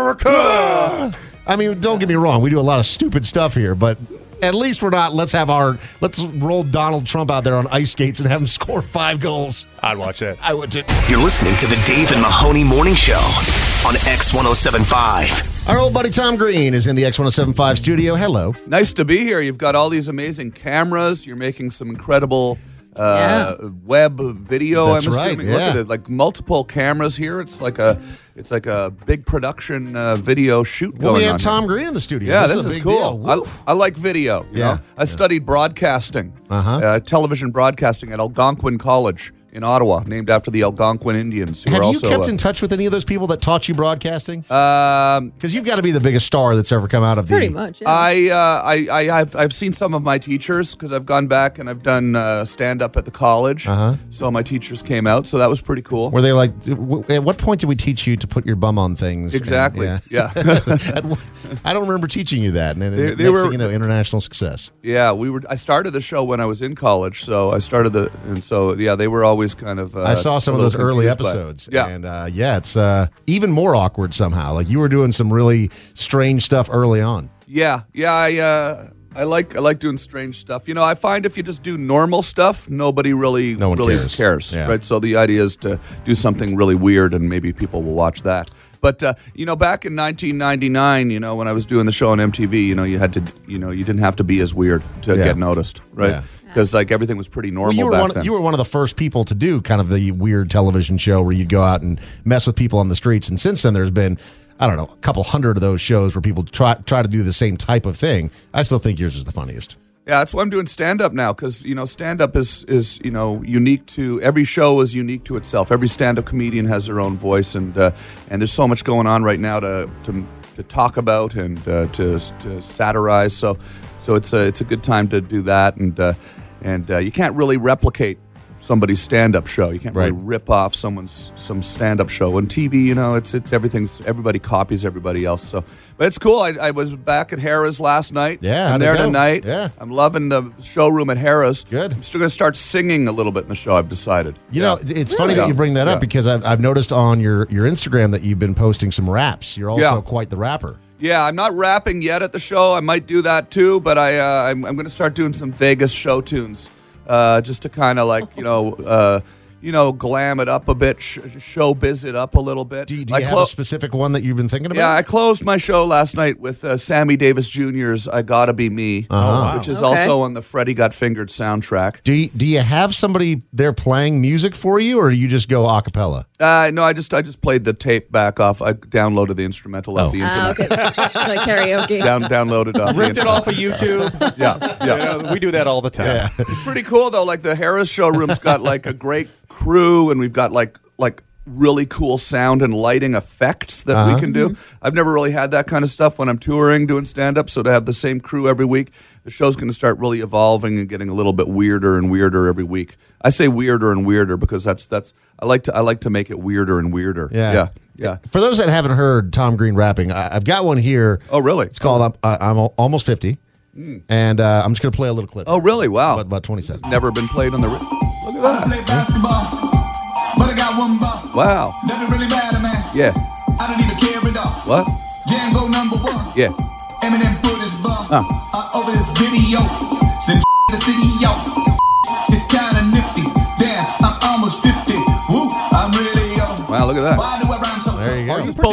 B: America. I mean, don't get me wrong, we do a lot of stupid stuff here, but at least we're not. Let's have our let's roll Donald Trump out there on ice skates and have him score five goals.
D: I'd watch that.
B: I would too.
A: You're listening to the Dave and Mahoney Morning Show on X one oh seven point five.
B: Our old buddy Tom Green is in the X one oh seven point five studio. Hello.
M: Nice to be here. You've got all these amazing cameras. You're making some incredible uh, web video.
B: That's
M: I'm
B: right,
M: assuming. Look
B: yeah.
M: at it, like multiple cameras here. It's like a, it's like a big production uh, video shoot
B: Well,
M: going
B: we have
M: on
B: Tom
M: here.
B: Green in the studio.
M: Yeah,
B: this,
M: this,
B: is, a
M: is
B: big
M: cool.
B: deal.
M: I, I like video. You
B: Yeah.
M: know? I studied broadcasting,
B: Uh-huh.
M: uh, television broadcasting at Algonquin College in Ottawa, named after the Algonquin Indians. Who
B: Have
M: are
B: you
M: also,
B: kept
M: uh,
B: in touch with any of those people that taught you broadcasting?
M: Um,
B: Because you've got to be the biggest star that's ever come out of
C: Pretty
B: the.
C: much. Yeah.
M: I, uh, I, I, I've, I've seen some of my teachers because I've gone back and I've done uh, stand up at the college.
B: Uh-huh.
M: So my teachers came out, so that was pretty cool.
B: Were they like? w- At what point did we teach you to put your bum on things? And-
M: Exactly.
B: yeah.
M: Yeah.
B: At wh- I don't remember teaching you that. And then
M: They-
B: next
M: they were-
B: thing you know, international success.
M: Yeah, we were. I started the show when I was in college, so I started the, and so yeah, they were always kind of. Uh,
B: I saw some
M: a
B: of those
M: little
B: early
M: confused by it.
B: episodes.
M: Yeah,
B: And uh, yeah, it's uh, even more awkward somehow. Like you were doing some really strange stuff early on.
M: yeah, yeah. I, uh, I like, I like doing strange stuff. You know, I find if you just do normal stuff, nobody really,
B: No one
M: really
B: cares.
M: cares.
B: Yeah.
M: Right. So the idea is to do something really weird, and maybe people will watch that. But uh, you know, back in nineteen ninety-nine, you know, when I was doing the show on M T V, you know, you had to, you know, you didn't have to be as weird to
B: Yeah.
M: get noticed, right?
B: Yeah.
M: Because like everything was pretty normal
B: Well, you were
M: back
B: one.
M: then.
B: You were one of the first people to do kind of the weird television show where you'd go out and mess with people on the streets. And since then, there's been, I don't know, a couple hundred of those shows where people try try to do the same type of thing. I still think yours is the funniest.
M: Yeah, that's why I'm doing stand up now, because you know stand up is is you know unique to every show is unique to itself. Every stand up comedian has their own voice, and uh, and there's so much going on right now to to, to talk about and uh, to to satirize. So so it's a it's a good time to do that, and uh, and uh, you can't really replicate somebody's stand-up show. You can't really
B: Right.
M: rip off someone's some stand-up show. On T V, you know, it's it's everything's everybody copies everybody else. So, but it's cool. I, I was back at Harrah's last night.
B: Yeah,
M: I'm
B: how'd it
M: there
B: go?
M: tonight.
B: Yeah.
M: I'm loving the showroom at Harrah's.
B: Good.
M: I'm still going to start singing a little bit in the show. I've decided.
B: You
M: Yeah.
B: know, it's funny
M: Yeah.
B: that you bring that up
M: Yeah.
B: because I've, I've noticed on your, your Instagram that you've been posting some raps. You're also
M: Yeah.
B: quite the rapper.
M: Yeah, I'm not rapping yet at the show. I might do that too, but I uh, I'm, I'm going to start doing some Vegas show tunes, uh, just to kind of like you know, uh, you know, glam it up a bit, sh- showbiz it up a little bit.
B: Do you, do
M: I
B: you have
M: clo-
B: a specific one that you've been thinking about?
M: Yeah, I closed my show last night with uh, Sammy Davis Junior's "I Gotta Be Me,"
B: Uh-huh. Oh, wow.
M: which is
C: Okay.
M: also on the Freddie Got Fingered soundtrack.
B: Do you, do you have somebody there playing music for you, or do you just go a cappella?
M: Uh, no, I just I just played the tape back off. I downloaded the instrumental off
B: Oh.
M: the
C: Ah,
M: internet.
C: okay. Like karaoke.
M: Down, downloaded off the
D: Ripped it
M: internet.
D: off of YouTube.
M: Yeah, yeah.
D: You know, we do that all the time.
B: Yeah.
M: It's pretty cool though. Like the Harrah's showroom's got like a great crew, and we've got like like really cool sound and lighting effects that
B: Uh-huh.
M: we can do. I've never really had that kind of stuff when I'm touring, doing stand up. So to have the same crew every week, the show's going to start really evolving and getting a little bit weirder and weirder every week. I say weirder and weirder because that's that's I like to I like to make it weirder and weirder.
B: Yeah.
M: yeah, yeah.
B: For those that haven't heard Tom Green rapping, I, I've got one here.
M: Oh, really?
B: It's called I'm, I- I'm Al- Almost fifty. And uh, I'm just going to play a little clip.
M: Oh, really? Wow.
B: About, about twenty seconds.
M: Never been played on the. Ri- Look at
N: Play
M: that.
N: basketball, but I got one ball.
M: Wow.
N: Doesn't really matter, man.
M: Yeah.
N: I don't even care at all.
M: What?
N: Django number one.
M: Yeah.
N: Eminem put his bum
M: Oh.
N: uh, over this video. Send the city, yo. It's kinda nifty. Damn, I'm almost fifty. Woo, I'm really young.
M: Wow. Look at that.
N: Why do I rhyme so?
B: There you go.
D: Are you
M: pulled-
D: producing,
C: That's not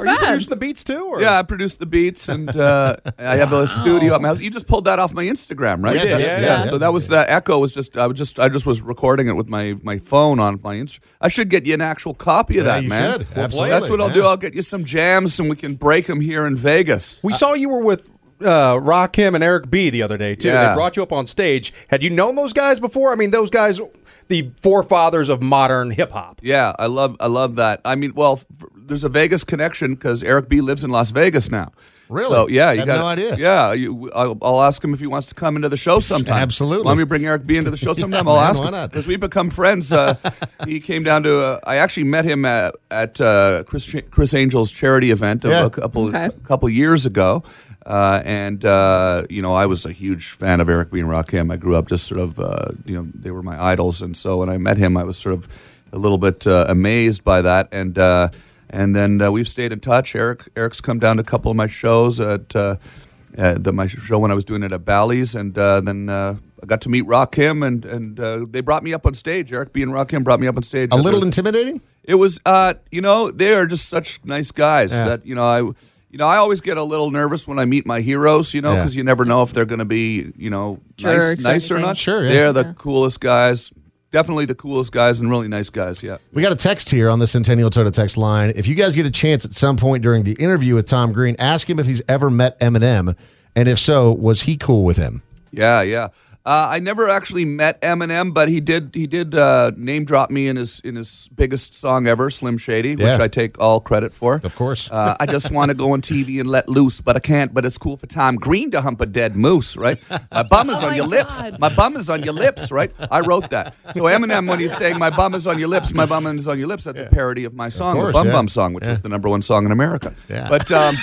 O: Are you producing the beats too? Or?
M: Yeah, I produce the beats, and uh, I have a studio at my house. You just pulled that off my Instagram, right?
B: Yeah, yeah, yeah, yeah.
M: So that was the echo. Was just I was just I just was recording it with my, my phone on my Insta. I should get you an actual copy of
B: Yeah,
M: that,
B: you
M: man.
B: should. Absolutely.
M: That's what I'll
B: Yeah.
M: do. I'll get you some jams, and we can break them here in Vegas.
O: We saw you were with uh, Rakim and Eric B the other day too.
M: Yeah.
O: They brought you up on stage. Had you known those guys before? I mean, those guys, the forefathers of modern hip hop.
M: Yeah, I love I love that. I mean, well, f- there's a Vegas connection because Eric B lives in Las Vegas now.
B: Really?
M: So yeah, you
B: Had
M: got
B: no idea.
M: Yeah, you, I'll, I'll ask him if he wants to come into the show sometime.
B: Absolutely.
M: Want me to bring Eric B into the show sometime? I'll
B: Man,
M: ask
B: why
M: him
B: not?
M: because we've become friends. Uh, he came down to. Uh, I actually met him at, at uh, Chris Ch- Chris Angel's charity event a,
B: Yeah.
M: a couple
C: Okay.
M: a couple years ago. Uh, and uh, you know, I was a huge fan of Eric B and Rakim. I grew up just sort of, uh, you know, they were my idols, and so when I met him, I was sort of a little bit uh, amazed by that. And uh, and then uh, we've stayed in touch. Eric Eric's come down to a couple of my shows at uh, at the, my show when I was doing it at Bally's, and uh, then uh, I got to meet Rakim, and and uh, they brought me up on stage. Eric B and Rakim brought me up on stage.
B: A little
M: It was-
B: intimidating?
M: It was, uh, you know, they are just such nice guys
B: Yeah.
M: that you know I. You know, I always get a little nervous when I meet my heroes, you know,
B: Yeah.
M: because you never know if they're going to be, you know,
C: Jerks
M: nice,
C: or
M: nice or
C: anything.
M: not.
B: Sure, yeah.
M: They're the
C: Yeah.
M: coolest guys. Definitely the coolest guys and really nice guys, yeah.
B: We got a text here on the Centennial Toyota text line. If you guys get a chance at some point during the interview with Tom Green, ask him if he's ever met Eminem, and if so, was he cool with him?
M: Yeah, yeah. Uh, I never actually met Eminem, but he did he did uh, name drop me in his in his biggest song ever, Slim Shady,
B: Yeah.
M: which I take all credit for.
B: Of course.
M: Uh, I just want to go on T V and let loose, but I can't. But it's cool for Tom Green to hump a dead moose, right? My bum is
C: Oh
M: on
C: my
M: your lips.
C: God.
M: My bum is on your lips, right? I wrote that. So Eminem, when he's saying "My bum is on your lips," my bum is on your lips, that's a parody of my song,
B: course,
M: the Bum
B: yeah.
M: Bum song, which
B: Yeah.
M: is the number one song in America.
B: Yeah.
M: But um,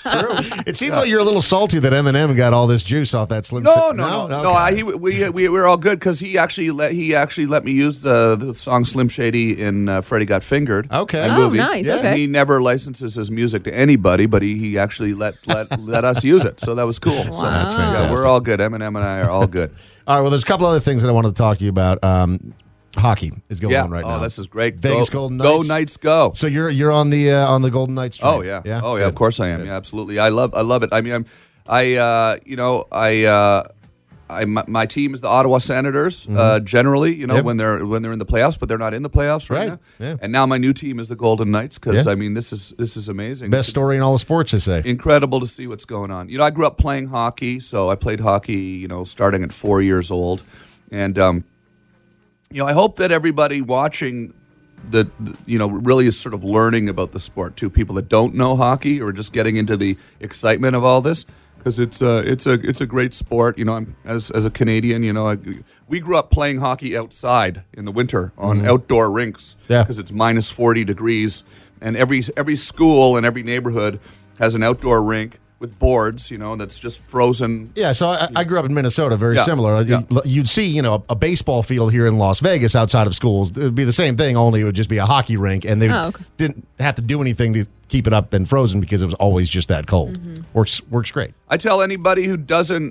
B: It seems like you're a little salty that Eminem got all this juice off that Slim
M: No,
B: Shady.
M: no, no, no.
B: Okay.
M: I, he, we we were all good because he actually let he actually let me use the, the song Slim Shady in uh, Freddie Got Fingered.
B: Okay.
M: the
C: Oh,
M: movie.
C: nice, okay.
M: He never licenses his music to anybody, but he, he actually let let let us use it. So that was cool. So,
B: That's
M: yeah,
B: fantastic.
M: we're all good. Eminem and I are all good.
B: All right, well, there's a couple other things that I wanted to talk to you about. Um, hockey is going
M: yeah.
B: on right
M: oh,
B: now.
M: this is great.
B: Vegas
M: go,
B: Golden
M: Go
B: Knights.
M: Knights, go.
B: So you're you're on the uh, on the Golden Knights train.
M: Oh yeah.
B: yeah.
M: Oh yeah.
B: Good.
M: Of course I am.
B: Good.
M: Yeah, absolutely. I love I love it. I mean, I'm, I uh, you know I. Uh, I, my, my team is the Ottawa Senators. Uh, generally, you know,
B: Mm-hmm. Yep.
M: when they're when they're in the playoffs, but they're not in the playoffs right,
B: Right.
M: now.
B: Yeah.
M: And now my new team is the Golden Knights because
B: Yeah.
M: I mean this is this is amazing.
B: Best story in all the sports, they say.
M: Incredible to see what's going on. You know, I grew up playing hockey, so I played hockey. You know, starting at four years old, and um, you know, I hope that everybody watching the, the you know really is sort of learning about the sport too. People that don't know hockey or just getting into the excitement of all this. Because it's a it's a it's a great sport, you know. I'm, as as a Canadian, you know, I, we grew up playing hockey outside in the winter on
B: Mhm.
M: outdoor rinks.
B: Yeah.
M: Because it's minus forty degrees, and every every school and every neighborhood has an outdoor rink with boards, you know, that's just frozen.
B: Yeah, so I, I grew up in Minnesota, very
M: Yeah,
B: similar.
M: yeah.
B: You'd see, you know, a baseball field here in Las Vegas outside of schools. It would be the same thing, only it would just be a hockey rink, and they
C: Oh, okay.
B: didn't have to do anything to keep it up and frozen because it was always just that cold.
C: Mm-hmm.
B: Works works great.
M: I tell anybody who doesn't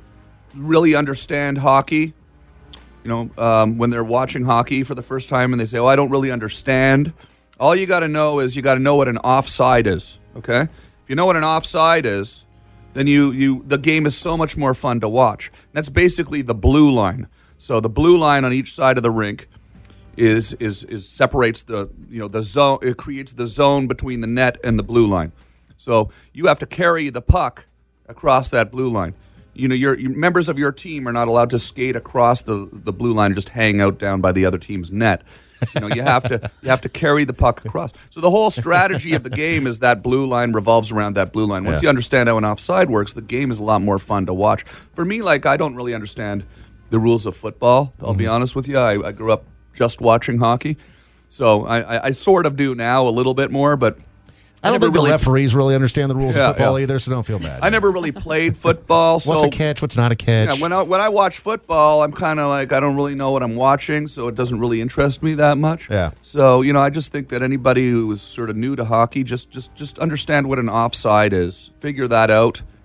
M: really understand hockey, you know, um, when they're watching hockey for the first time and they say, "Oh, I don't really understand," all you got to know is you got to know what an offside is. Okay, if you know what an offside is, then you you the game is so much more fun to watch. That's basically the blue line. So the blue line on each side of the rink is is is separates the you know the zone. It creates the zone between the net and the blue line. So you have to carry the puck across that blue line. You know, your, your members of your team are not allowed to skate across the, the blue line and just hang out down by the other team's net. You know, you have to you have to carry the puck across. So the whole strategy of the game is that blue line revolves around that blue line. Once
B: Yeah.
M: you understand how an offside works, the game is a lot more fun to watch. For me, like I don't really understand the rules of football. I'll be honest with you. I, I grew up just watching hockey, so I, I, I sort of do now a little bit more, but.
B: I don't
M: never
B: think
M: really,
B: the referees really understand the rules
M: Yeah,
B: of football
M: yeah.
B: either, so don't feel bad.
M: I never really played football. So
B: What's a catch? What's not a catch?
M: Yeah, when I when I watch football, I'm kind of like I don't really know what I'm watching, so it doesn't really interest me that much.
B: Yeah.
M: So you know, I just think that anybody who is sort of new to hockey, just just just understand what an offside is, figure that out,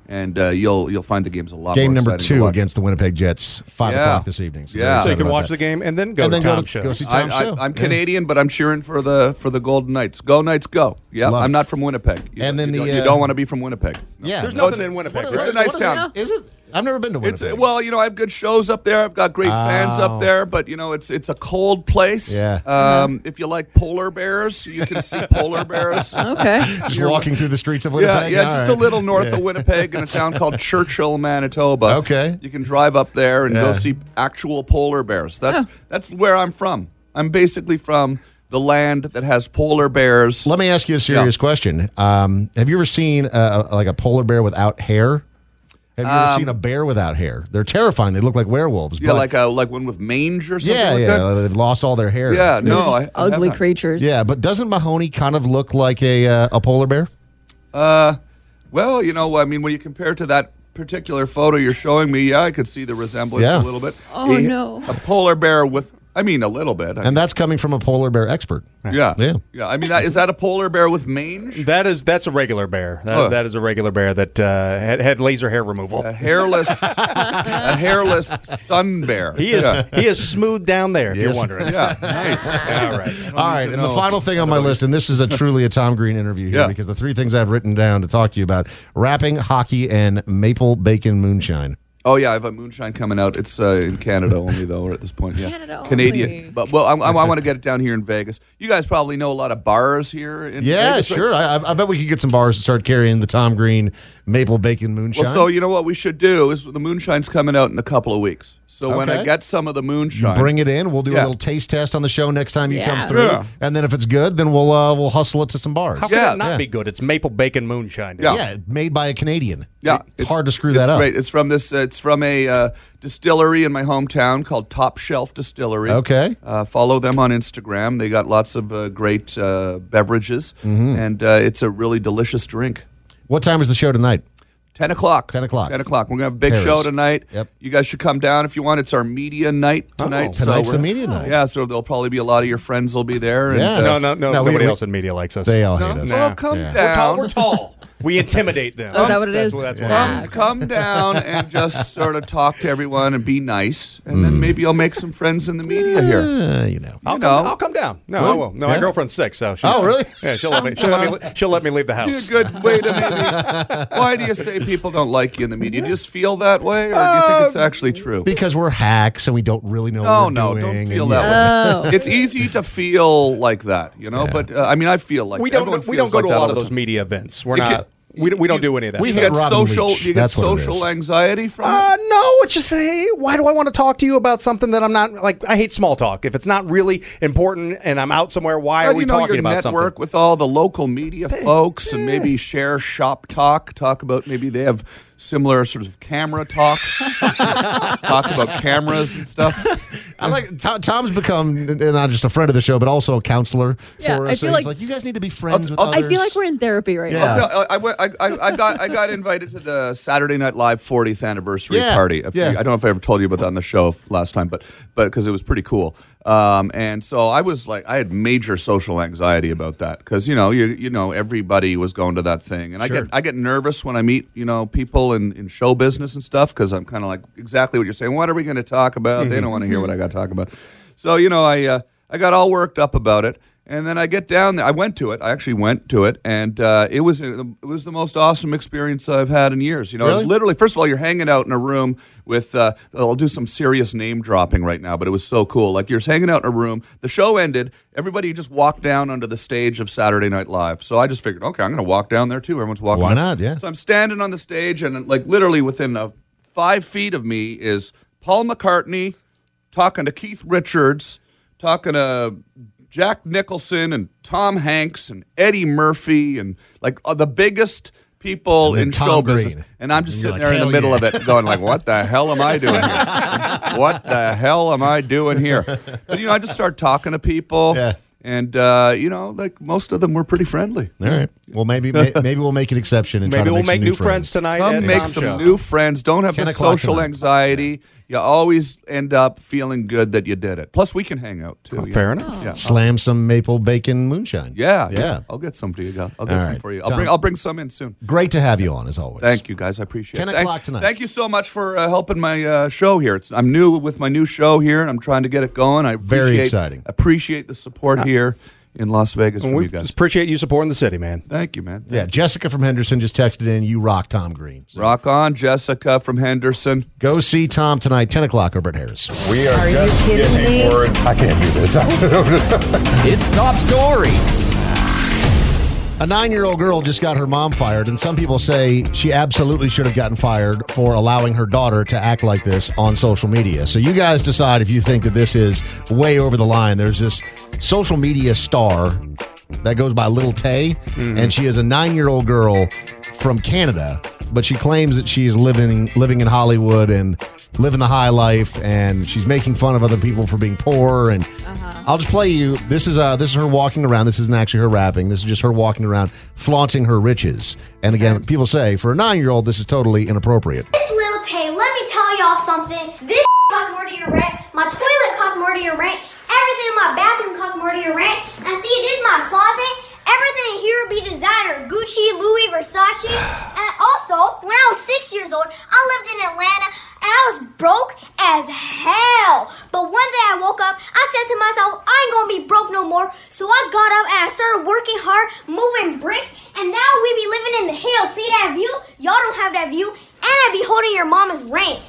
M: and uh, you'll you'll find the games a lot
B: Game
M: more
B: number
M: exciting to
B: two
M: watch.
B: against the Winnipeg Jets, five
M: Yeah.
B: o'clock this evening. So,
M: Yeah.
O: So you can watch
B: that.
O: the game and then go
B: And
O: to
B: then go
O: Tom's
B: to-
O: show.
B: go see
M: I,
B: Tom's
M: I,
B: show.
M: I'm
B: Yeah.
M: Canadian, but I'm cheering for the for the Golden Knights. Go Knights, go! Yeah,
B: Love
M: I'm
B: it.
M: not from Winnipeg. You,
B: And then
M: you,
B: the,
M: don't, you
B: uh,
M: don't want to be from Winnipeg.
B: Yeah,
O: There's
B: no,
O: nothing in Winnipeg.
B: what-
M: It's
O: right?
M: a nice
C: What is
M: town.
B: Is it? I've never been to
M: It's
B: Winnipeg.
M: well, you know, I have good shows up there. I've got great fans
B: Oh.
M: up there, but you know, it's it's a cold place.
B: Yeah.
M: Um, if you like polar bears, you can see polar bears.
C: Okay.
B: Just
M: You're-
B: walking through the streets of
M: Yeah,
B: Winnipeg.
M: yeah,
B: All
M: just
B: right.
M: a little north
B: Yeah.
M: of Winnipeg in a town called Churchill, Manitoba.
B: Okay.
M: You can drive up there and
B: Yeah.
M: go see actual polar bears. That's that's where I'm from. I'm basically from the land that has polar bears.
B: Let me ask you a serious
M: Yeah.
B: question. Um, have you ever seen uh, like a polar bear without hair? Have you ever
M: Um,
B: seen a bear without hair? They're terrifying. They look like werewolves.
M: Yeah,
B: but-
M: like a like one with mange or something
B: yeah,
M: like
B: yeah.
M: that.
B: They've lost all their hair.
M: Yeah, no, I, I have
C: Ugly
M: not.
C: creatures.
B: Yeah, but doesn't Mahoney kind of look like a uh, a polar bear?
M: Uh, well, you know, I mean, when you compare to that particular photo you're showing me, yeah, I could see the resemblance
B: Yeah.
M: a little bit.
C: Oh,
M: a,
C: no.
M: A polar bear with, I mean, a little bit. I
B: And that's coming from a polar bear expert.
M: yeah,
B: Yeah.
M: yeah. I mean, that, is that a polar bear with mange?
O: That is that's a regular bear. That,
M: Oh.
O: that is a regular bear that uh, had, had laser hair removal.
M: A hairless, a hairless sun bear.
O: He is
M: Yeah.
O: he is smooth down there. If
B: Yes.
O: you're wondering.
M: Yeah, nice.
O: All right.
B: All right,
M: to
B: and the
M: know.
B: final thing on my list, and this is a truly a Tom Green interview here
M: Yeah.
B: because the three things I've written down to talk to you about: rapping, hockey, and maple bacon moonshine.
M: Oh yeah, I have a moonshine coming out. It's uh, in Canada only though at this point. Yeah,
C: Canada
M: Canadian.
C: only.
M: But well, I, I, I want to get it down here in Vegas. You guys probably know a lot of bars here. In
B: Yeah,
M: Vegas, right?
B: sure. I, I I bet we could get some bars to start carrying the Tom Green maple bacon moonshine.
M: Well, so you know what we should do is the moonshine's coming out in a couple of weeks. So when I
B: Okay.
M: get some of the
B: You
M: moonshine,
B: bring it in. We'll do a
M: Yeah.
B: little taste test on the show next time you
C: Yeah.
B: come through,
M: Yeah.
B: and then if it's good, then we'll uh, we'll hustle it to some bars.
O: How can
M: Yeah.
O: it not
B: Yeah.
O: be good? It's maple bacon moonshine. dude.
M: Yeah.
B: Yeah, made by a Canadian.
M: Yeah,
B: It's hard to screw
M: it's
B: that up.
M: Great. It's from this. Uh, it's from a uh, distillery in my hometown called Top Shelf Distillery.
B: Okay.
M: Uh, follow them on Instagram. They got lots of uh, great uh, beverages,
B: Mm-hmm.
M: and uh, it's a really delicious drink.
B: What time is the show tonight?
M: Ten o'clock.
B: Ten o'clock.
M: Ten o'clock. We're gonna have a big
B: Paris.
M: show tonight.
B: Yep.
M: You guys should come down if you want. It's our media night tonight. so
B: tonight's the
M: we're-
B: media night.
M: Yeah, so there'll probably be a lot of your friends will be there. And,
B: Yeah.
M: uh,
O: No, no, no.
B: No, we-
O: nobody
B: we-
O: else in media likes us.
B: They all
M: No,
B: hate us.
M: well, come
B: Yeah.
M: down.
O: We're tall. We're tall. We intimidate them.
C: Oh, is that what it
O: That's
C: is?
O: what- That's what
B: Yeah.
O: it is.
M: Come, come down and just sort of talk to everyone and be nice, and
B: Mm.
M: then maybe I'll make some friends in the media here.
B: Uh, you know.
O: I'll,
M: You
O: come,
M: know.
O: I'll come down. No,
B: Really?
O: I will. No,
B: Yeah.
O: my girlfriend's sick, so she's,
B: Oh, really?
O: Yeah, she'll let me. She'll let me. She'll let me leave the
M: Be a
O: house.
M: good way to maybe. Why do you say people don't like you in the media? Do you just feel that way, or do you think it's actually true?
B: Because we're hacks and we don't really know
M: No,
B: what
M: no,
B: we're doing.
M: don't
B: and
M: feel
B: yeah.
M: that way.
C: Oh.
M: It's easy to feel like that, you know.
B: Yeah.
M: But uh, I mean, I feel like
O: We
M: everyone
O: don't. We
M: feels
O: don't go
M: like
O: to
M: that
O: a
M: all
O: lot of
M: the
O: those
M: time.
O: media events. We're
M: You
O: not.
M: can-
O: we, we don't do any of that.
B: We
M: You
B: hit
M: get
B: Robin
M: social.
B: Leach.
M: You get
B: That's what it
M: social
B: is.
M: anxiety from it.
O: Uh, no, it's just hey, why do I want to talk to you about something that I'm not like? I hate small talk. If it's not really important and I'm out somewhere, why
M: Well,
O: are we
M: you know,
O: talking
M: your
O: about
M: network
O: something?
M: with all the local media folks, and maybe share shop talk. Talk about maybe they have similar sort of camera talk. Talk about cameras and stuff.
B: I like Tom, Tom's become n- not just a friend of the show, but also a counselor
C: Yeah,
B: for
C: I
B: us. So
C: feel
B: he's
C: like-
B: like, you guys need to be friends with
M: I'll-
B: others.
C: I feel like we're in therapy right
B: Yeah.
C: now.
M: I'll tell- I, went, I, I, I got I got invited to the Saturday Night Live fortieth anniversary
B: Yeah,
M: party. A few-
B: yeah.
M: I don't know if I ever told you about that on the show last time, but but because it was pretty cool. Um, and so I was like, I had major social anxiety about that because you know you you know everybody was going to that thing, and
B: Sure.
M: I get I get nervous when I meet you know people in, in show business and stuff because I'm kind of like exactly what you're saying. What are we going to talk about? They don't want to hear what I got to talk about. So you know I uh, I got all worked up about it. And then I get down there. I went to it. I actually went to it, and uh, it was it was the most awesome experience I've had in years. You know,
B: Really?
M: it's literally first of all, you're hanging out in a room with. Uh, I'll do some serious name dropping right now, but it was so cool. Like you're hanging out in a room. The show ended. Everybody just walked down onto the stage of Saturday Night Live. So I just figured, okay, I'm going to walk down there too. Everyone's walking.
B: Why
M: down.
B: not? Yeah.
M: So I'm standing on the stage, and like literally within uh, five feet of me is Paul McCartney talking to Keith Richards, talking to Jack Nicholson and Tom Hanks and Eddie Murphy and like uh, the biggest people
B: And then
M: in
B: Tom
M: show
B: Green.
M: business. And I'm just
B: And you're
M: sitting
B: like,
M: there in the
B: "Hell
M: middle
B: yeah."
M: of it going like, what the hell am I doing here? What the hell am I doing here? But, you know, I just start talking to people.
B: Yeah.
M: And, uh, you know, like most of them were pretty friendly.
B: All right. Well, maybe may, maybe we'll make an exception and try
O: Maybe
B: to
O: we'll
B: make, some
O: make
B: new
O: new friends tonight.
M: Come
O: at
M: make
O: Tom's
M: some
O: show.
M: new friends. Don't have
B: ten
M: the
B: o'clock
M: social
B: tonight.
M: anxiety. you always end up feeling good that you did it. Plus, we can hang out too.
O: Oh,
M: yeah.
O: fair enough.
M: Yeah.
B: Slam some maple bacon moonshine.
M: Yeah,
B: Yeah.
M: yeah. I'll get some to you. guys. I'll get
B: All
M: some
B: right.
M: for you. I'll
B: Tom.
M: bring. I'll bring some in soon.
B: Great to have you on, as always.
M: Thank you, guys. I appreciate
B: ten
M: it.
B: o'clock
M: thank,
B: tonight.
M: Thank you so much for uh, helping my uh, show here. It's, I'm new with my new show here, and I'm trying to get it going. I
B: Very
M: appreciate-
B: exciting.
M: Appreciate the support here in Las Vegas
O: And
M: from
O: we
M: you guys.
O: appreciate you supporting the city, man.
M: Thank you, man.
B: Yeah, Jessica from Henderson just texted in, you rock, Tom Green. So
M: Rock on, Jessica from Henderson.
B: go see Tom tonight, ten o'clock over at Harris.
I: We are,
C: Are you
I: just
C: kidding
I: getting
C: me?
I: word. I can't do this.
H: It's Top Stories.
B: A nine-year-old girl just got her mom fired, and some people say she absolutely should have gotten fired for allowing her daughter to act like this on social media. So you guys decide if you think that this is way over the line. There's this social media star that goes by Little Tay,
O: Mm-hmm.
B: and she is a nine-year-old girl from Canada, but she claims that she is living living in Hollywood and living the high life, and she's making fun of other people for being poor. And I'll just play you. This is uh, this is her walking around. This isn't actually her rapping. This is just her walking around, flaunting her riches. And again, people say for a nine-year-old, this is totally inappropriate.
P: This Lil Tay, let me tell y'all something. This costs more to your rent. My toilet costs more to your rent. Everything in my bathroom costs more to your rent. And see, this is my closet. Everything here would be designer. Gucci, Louis, Versace. And also, when I was six years old, I lived in Atlanta and I was broke as hell. But one day I woke up, I said to myself, I ain't gonna be broke no more. So I got up and I started working hard, moving bricks, and now we be living in the hills. See that view? Y'all don't have that view. And I be holding your mama's rent.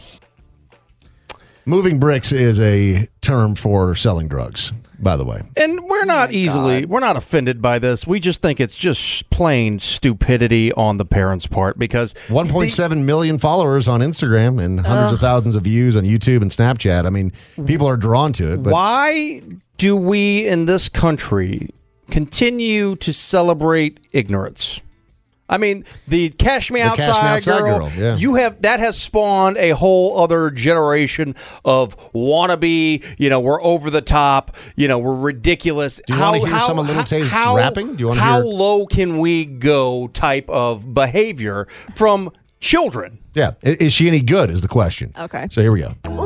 B: Moving bricks is a term for selling drugs, by the way.
O: And we're not easily, we're not offended by this. We just think it's just plain stupidity on the parents' part because
B: one point seven million followers on Instagram and hundreds of thousands of views on YouTube and Snapchat. I mean, people are drawn to it. But
O: why do we in this country continue to celebrate ignorance? I mean, the Cash Me
B: The Cash Me
O: Outside,
B: Outside
O: girl,
B: girl, yeah.
O: you have that has spawned a whole other generation of wannabe. You know, we're over the top. You know, we're ridiculous.
B: Do you wanna hear some of Little Tay's
O: how,
B: rapping? Do you wanna
O: how
B: hear-
O: low can we go? Type of behavior from children.
B: Yeah. I- Is she any good is the question.
C: Okay.
B: So here we go.
P: Ooh,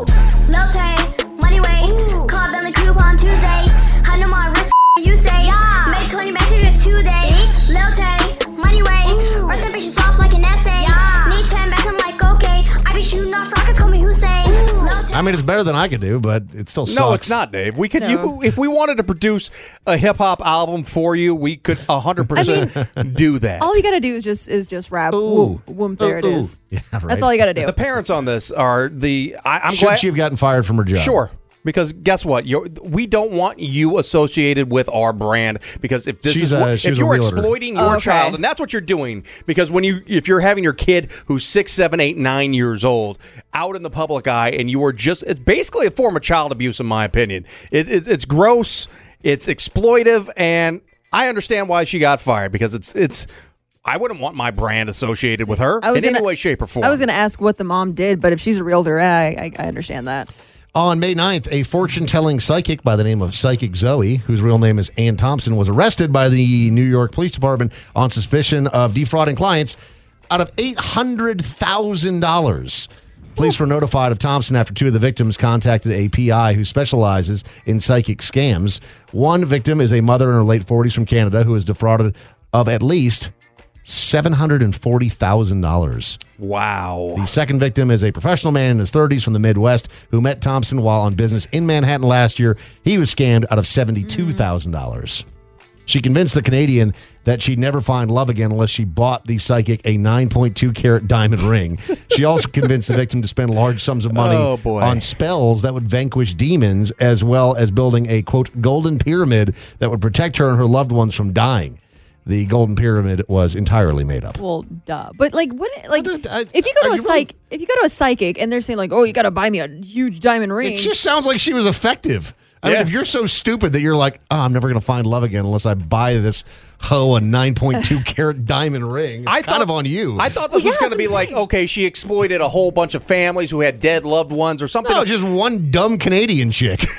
P: Lil Tay, money way. Call Bentley Coupe on Tuesday. I know my wrist, you say. Yeah. Make twenty messages today. Lil Tay, money way. Write them bitches off like an essay. Yeah. Need ten back, I'm like, okay. I be shooting off rockets, call me Hussein. Lil Tay.
B: I mean, it's better than I could do, but it still sucks.
O: No, it's not, Dave. We could,
C: No.
O: you, if we wanted to produce a hip hop album for you, we could a hundred percent do that.
C: All you gotta do is just is just rap. Whoom, whoom, there it
B: Ooh, ooh.
C: is.
B: Yeah, right.
C: That's all you gotta do.
O: The parents on this are the. I, I'm
B: Should
O: glad.
B: she have gotten fired from her job?
O: Sure. Because guess what? You're, we don't want you associated with our brand. Because if this
B: She's
O: is
B: a-
O: what,
B: she's
O: if
B: a
O: you're
B: realtor.
O: exploiting your
C: Oh, okay.
O: child, and that's what you're doing. Because when you if you're having your kid who's six, seven, eight, nine years old out in the public eye, and you are just it's basically a form of child abuse, in my opinion. It, it, it's gross. It's exploitive, and I understand why she got fired because it's it's. I wouldn't want my brand associated with her
C: I was
O: in
C: gonna,
O: any way, shape, or form.
C: I was gonna ask what the mom did, but if she's a realtor, I I, I understand that.
B: On May ninth, a fortune-telling psychic by the name of Psychic Zoe, whose real name is Ann Thompson, was arrested by the New York Police Department on suspicion of defrauding clients out of eight hundred thousand dollars. Police were notified of Thompson after two of the victims contacted a P I who specializes in psychic scams. One victim is a mother in her late forties from Canada who was defrauded of at least seven hundred forty thousand dollars.
O: Wow.
B: The second victim is a professional man in his thirties from the Midwest who met Thompson while on business in Manhattan last year. He was scammed out of seventy-two thousand dollars. She convinced the Canadian that she'd never find love again unless she bought the psychic a nine point two carat diamond ring. She also convinced the victim to spend large sums of money
O: Oh, boy.
B: on spells that would vanquish demons, as well as building a, quote, golden pyramid that would protect her and her loved ones from dying. The golden pyramid was entirely made up.
C: Well, duh. But like, what? Like,
B: I-
C: if you go
B: are
C: to a
B: you
C: psych, if you go to a psychic and they're saying like, oh, you got to buy me a huge diamond ring.
B: It just sounds like she was effective. I
O: Yeah.
B: mean, if you're so stupid that you're like, oh, I'm never going to find love again unless I buy this hoe a nine point two carat diamond ring.
O: I
B: It's kind
O: thought-
B: of on you.
O: I thought this
C: Well,
O: was
C: yeah,
O: going to
C: that's
O: be
C: what I'm
O: like,
C: saying.
O: okay, she exploited a whole bunch of families who had dead loved ones or something.
B: no, just one dumb Canadian chick.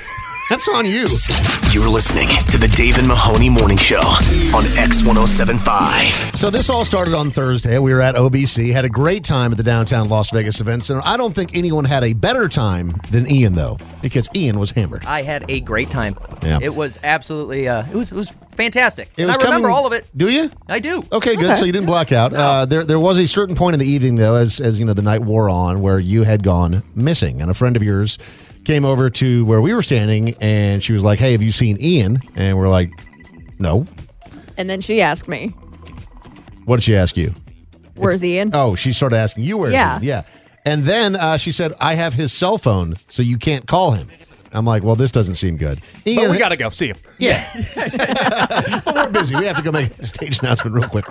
B: That's on you.
A: You're listening to the Dave and Mahoney Morning Show on X ten seventy-five.
B: So this all started on Thursday. We were at O B C, had a great time at the downtown Las Vegas Event Center. I don't think anyone had a better time than Ian, though, because Ian was hammered.
F: I had a great time.
B: Yeah.
F: It was absolutely, uh, it was it was fantastic.
B: It
F: and
B: was
F: I remember
B: coming-
F: all of it.
B: Do you?
F: I do.
B: Okay, good. So you didn't black out. Uh, there, there was a certain point in the evening, though, as as you know, the night wore on, where you had gone missing, and a friend of yours came over to where we were standing, and she was like, "Hey, have you seen Ian?" And we're like, "No."
Q: And then she asked me,
B: What did she ask you?
Q: "Where's Ian?"
B: Oh, she started asking you where's
Q: Yeah.
B: Ian? Yeah. And then uh, she said, "I have his cell phone, so you can't call him." I'm like, well, this doesn't seem good. Ian,
O: But we got to go. See you.
B: Yeah. Well, we're busy. We have to go make a stage announcement real quick.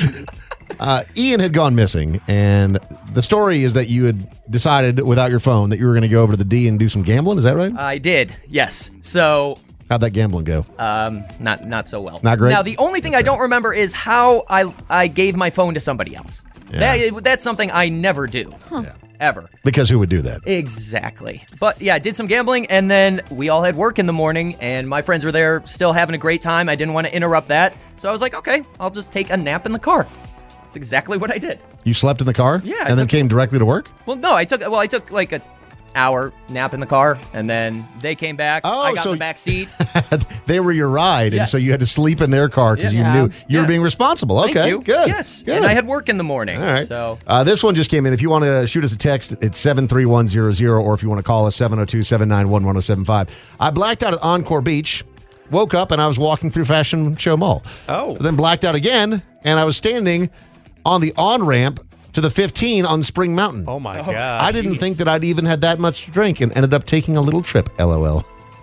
B: Uh, Ian had gone missing, and the story is that you had decided without your phone that you were going to go over to the D and do some gambling. Is that right?
F: I did, yes. So,
B: How'd that gambling go?
F: um, not not so well.
B: Not great?
F: Now, the only thing I don't remember is how I I gave my phone to somebody else. That, that's something I never do, ever.
B: Because who would do that?
F: Exactly. But yeah, I did some gambling, and then we all had work in the morning, and my friends were there still having a great time. I didn't want to interrupt that. So I was like, okay, I'll just take a nap in the car. That's exactly what I did.
B: You slept in the car?
F: Yeah, I
B: And then
F: took-
B: came directly to work?
F: Well, no, I took, well, I took like a hour nap in the car, and then they came back.
B: Oh,
F: I got
B: so-
F: in the back seat.
B: They were your ride, and
F: Yes.
B: so you had to sleep in their car because
F: Yeah.
B: you knew you
F: Yeah.
B: were being responsible.
F: Thank
B: Okay,
F: you.
B: good.
F: Yes.
B: Good.
F: And I had work in the morning.
B: All right.
F: So
B: Uh, this one just came in. If you want to shoot us a text, it's seven three one zero zero, or if you want to call us, seven oh two, seven nine one, one oh seven five. I blacked out at Encore Beach, woke up, and I was walking through Fashion Show Mall.
O: Oh.
B: Then blacked out again, and I was standing on the on-ramp to the fifteen on Spring Mountain.
O: Oh, my God.
B: I didn't think that I'd even had that much to drink and ended up taking a little trip, LOL.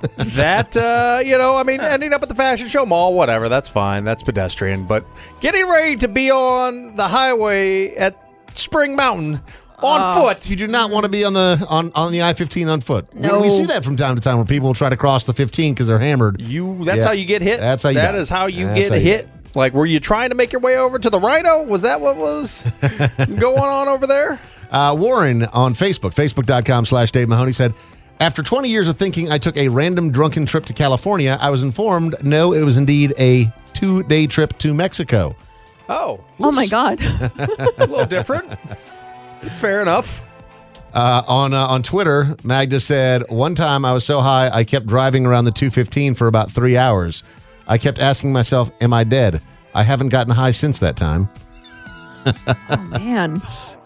O: That, uh, you know, I mean, ending up at the Fashion Show Mall, whatever, that's fine. That's pedestrian. But getting ready to be on the highway at Spring Mountain on
B: Uh,
O: foot.
B: You do not want to be on the on, on the I fifteen on foot. We-
O: No.
B: We see that from time to time where people try to cross the fifteen because they're hammered.
O: You. That's
B: Yeah.
O: how you get hit.
B: That's how you
O: That
B: got it.
O: is how you
B: That's
O: get
B: how you
O: hit. Like, were you trying to make your way over to the Rhino? Was that what was going on over there?
B: Uh, Warren on Facebook, facebook.com slash Dave Mahoney said, after twenty years of thinking I took a random drunken trip to California, I was informed, no, it was indeed a two-day trip to Mexico.
O: Oh.
Q: Oh, my God.
O: A little different. Fair enough.
B: Uh, on uh, on Twitter, Magda said, one time I was so high I kept driving around the two fifteen for about three hours. I kept asking myself, am I dead? I haven't gotten high since that time.
Q: Oh, man.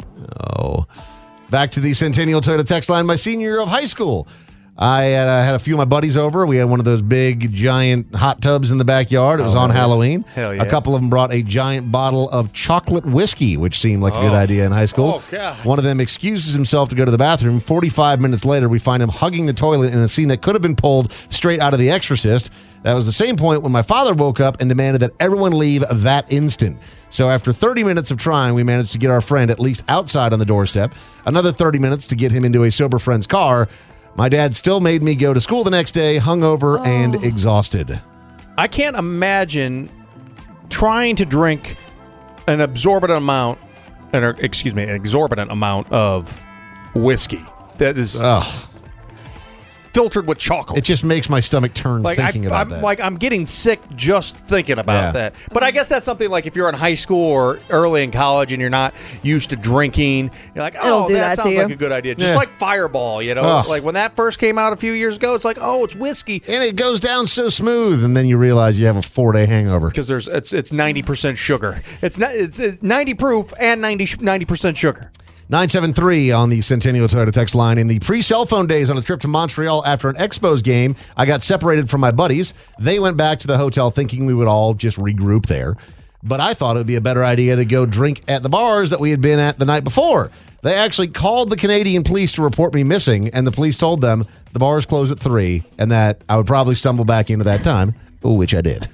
B: Oh. Back to the Centennial Toyota text line. My senior year of high school, I uh, had a few of my buddies over. We had one of those big, giant hot tubs in the backyard. It was
O: Oh,
B: on
O: hell yeah.
B: Halloween.
O: Hell yeah.
B: A couple of them brought a giant bottle of chocolate whiskey, which seemed like a good
O: Oh.
B: idea in high school.
O: Oh, God.
B: One of them excuses himself to go to the bathroom. forty-five minutes later, we find him hugging the toilet in a scene that could have been pulled straight out of The Exorcist. That was the same point when my father woke up and demanded that everyone leave that instant. So after thirty minutes of trying, we managed to get our friend at least outside on the doorstep. Another thirty minutes to get him into a sober friend's car. My dad still made me go to school the next day, hungover and exhausted.
O: I can't imagine trying to drink an exorbitant amount, or excuse me, an exorbitant amount of whiskey that is
B: Ugh.
O: filtered with chocolate.
B: It just makes my stomach turn
O: Like
B: thinking
O: I,
B: about
O: I'm
B: that.
O: like I'm getting sick just thinking about
B: Yeah.
O: that. But I guess that's something like if you're in high school or early in college and you're not used to drinking, you're like,
Q: It'll
O: oh,
Q: do
O: that,
Q: that to
O: sounds
Q: you.
O: like a good idea. Just
B: Yeah.
O: like Fireball, you know,
B: Ugh.
O: like when that first came out a few years ago, it's like, oh, it's whiskey.
B: and it goes down so smooth, and then you realize you have a four-day hangover.
O: Because there's it's it's ninety percent sugar. It's not it's, it's ninety proof and ninety percent sugar.
B: nine seven three on the Centennial Toyota text line. In the pre-cell phone days on a trip to Montreal after an Expos game, I got separated from my buddies. They went back to the hotel thinking we would all just regroup there. But I thought it would be a better idea to go drink at the bars that we had been at the night before. They actually called the Canadian police to report me missing, and the police told them the bars closed at three and that I would probably stumble back into that time, which I did.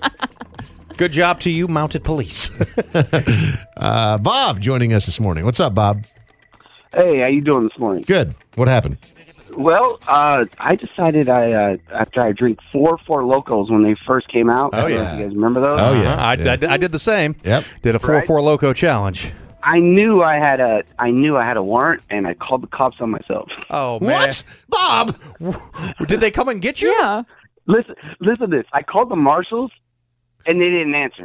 O: Good job to you, mounted police.
B: uh, Bob joining us this morning. What's up, Bob?
R: Hey, how you doing this morning?
B: Good. What happened?
R: Well, uh, I decided I uh, after I drink four Four Locos when they first came out.
O: Oh,
R: I don't know
O: yeah.
R: if you guys remember those?
O: Uh-huh.
B: yeah.
O: I,
B: Yeah.
O: I, I did the same.
B: Yep.
O: Did a four
R: Right.
O: four loco challenge.
R: I knew I had a I knew I had a warrant, and I called the cops on myself.
O: Oh man,
B: What? Bob?
O: Did they come and get you?
Q: Yeah.
R: Listen, listen to this. I called the marshals, and they didn't answer.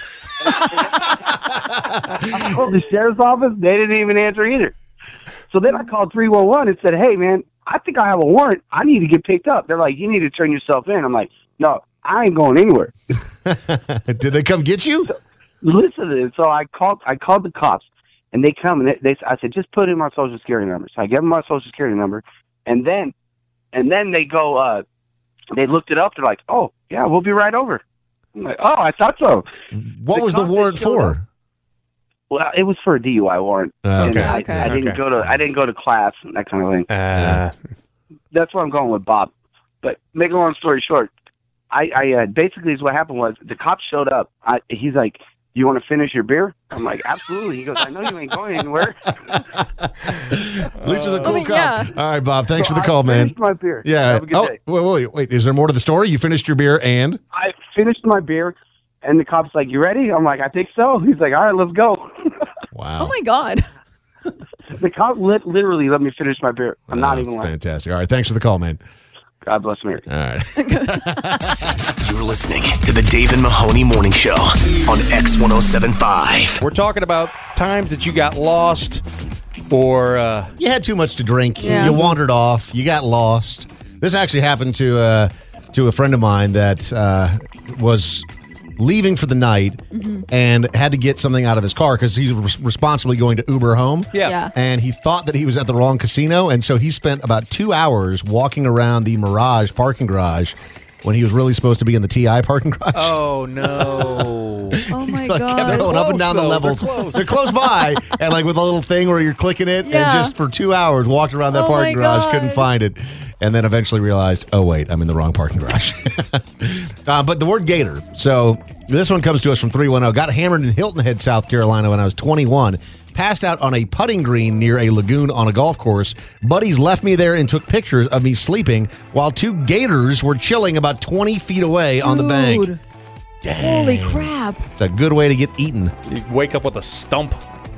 R: I called the sheriff's office. They didn't even answer either. So then I called three one one and said, hey, man, I think I have a warrant. I need to get picked up. They're like, you need to turn yourself in. I'm like, no, I ain't going anywhere.
B: Did they come get you?
R: So, listen to this. So I called I called the cops, and they come, and they, they I said, just put in my social security number. So I gave them my social security number, and then and then they go, uh, they looked it up. They're like, oh, yeah, we'll be right over. I'm like, oh, I thought so.
B: What
R: the
B: was the warrant for?
R: Up. Well, it was for a D U I warrant.
B: Uh, okay.
R: And I,
Q: Okay.
R: I didn't
B: Okay.
R: go to I didn't go to class and that kind of thing.
O: Uh,
R: That's where I'm going with Bob. But make a long story short, I, I uh, basically is what happened was the cops showed up. I, he's like, "You want to finish your beer?" I'm like, "Absolutely." He goes, "I know you ain't going anywhere."
B: At least it's a cool
Q: I mean,
B: cop.
Q: yeah.
B: All right, Bob. Thanks
R: So
B: for the
R: I
B: call, man.
R: finished my beer.
B: Yeah.
R: Have a good
B: Oh,
R: day.
B: wait, wait, wait. Is there more to the story? You finished your beer and?
R: I finished my beer, and the cop's like, "You ready?" I'm like, "I think so." He's like, "All right, let's go."
B: Wow.
Q: Oh my God.
R: The cop lit, literally let me finish my beer. I'm not
B: Oh,
R: even lying.
B: fantastic. All right. Thanks for the call, man.
R: God bless America.
B: All right.
A: You're listening to the Dave and Mahoney Morning Show on X one oh seven point five.
O: we're talking about times that you got lost, or uh,
B: You had too much to drink.
Q: Yeah.
B: You wandered off. You got lost. This actually happened to uh, to a friend of mine that uh, was leaving for the night and had to get something out of his car because he was responsibly going to Uber home.
O: yeah.
Q: Yeah.
B: And he thought that he was at the wrong casino, and so he spent about two hours walking around the Mirage parking garage when he was really supposed to be in the T I parking garage.
O: Oh no.
Q: Oh my
B: Like, kept
Q: God.
B: going up and
O: close,
B: down the
O: though.
B: levels.
O: They're close.
B: They're close by, and like with a little thing where you're clicking it,
Q: Yeah.
B: and just for two hours walked around that
Q: Oh
B: parking
Q: my
B: garage,
Q: God.
B: couldn't find it, and then eventually realized, oh wait, I'm in the wrong parking garage. uh, but the word gator. So this one comes to us from three one zero. Got hammered in Hilton Head, South Carolina when I was twenty-one. Passed out on a putting green near a lagoon on a golf course. Buddies left me there and took pictures of me sleeping while two gators were chilling about twenty feet away on the bank.
Q: Dude. Holy crap.
B: It's a good way to get eaten.
O: You wake up with a stump.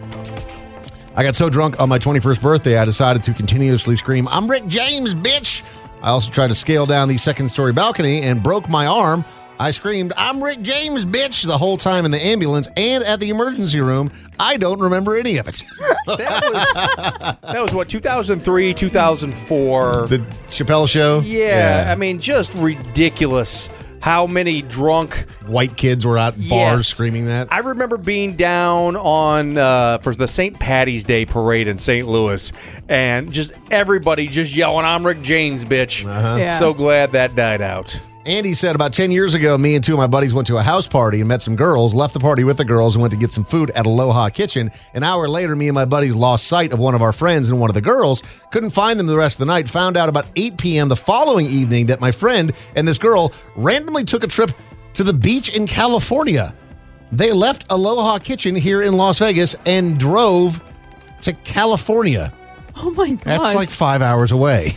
B: I got so drunk on my twenty-first birthday, I decided to continuously scream, "I'm Rick James, bitch!" I also tried to scale down the second story balcony and broke my arm. I screamed, "I'm Rick James, bitch!" the whole time in the ambulance and at the emergency room. I don't remember any of it.
O: That was that was what two thousand three, two thousand four.
B: The Chappelle Show?
O: Yeah, I mean, just ridiculous. How many drunk
B: white kids were at bars
O: Yes.
B: screaming that?
O: I remember being down on uh, for the Saint Patty's Day parade in Saint Louis, and just everybody just yelling, "I'm Rick James, bitch!"
B: Uh-huh.
Q: Yeah.
O: So glad that died out.
B: Andy said about ten years ago, me and two of my buddies went to a house party and met some girls, left the party with the girls, and went to get some food at Aloha Kitchen. An hour later, me and my buddies lost sight of one of our friends and one of the girls. Couldn't find them the rest of the night. Found out about eight p.m. the following evening that my friend and this girl randomly took a trip to the beach in California. They left Aloha Kitchen here in Las Vegas and drove to California.
Q: Oh my God.
B: That's like five hours away.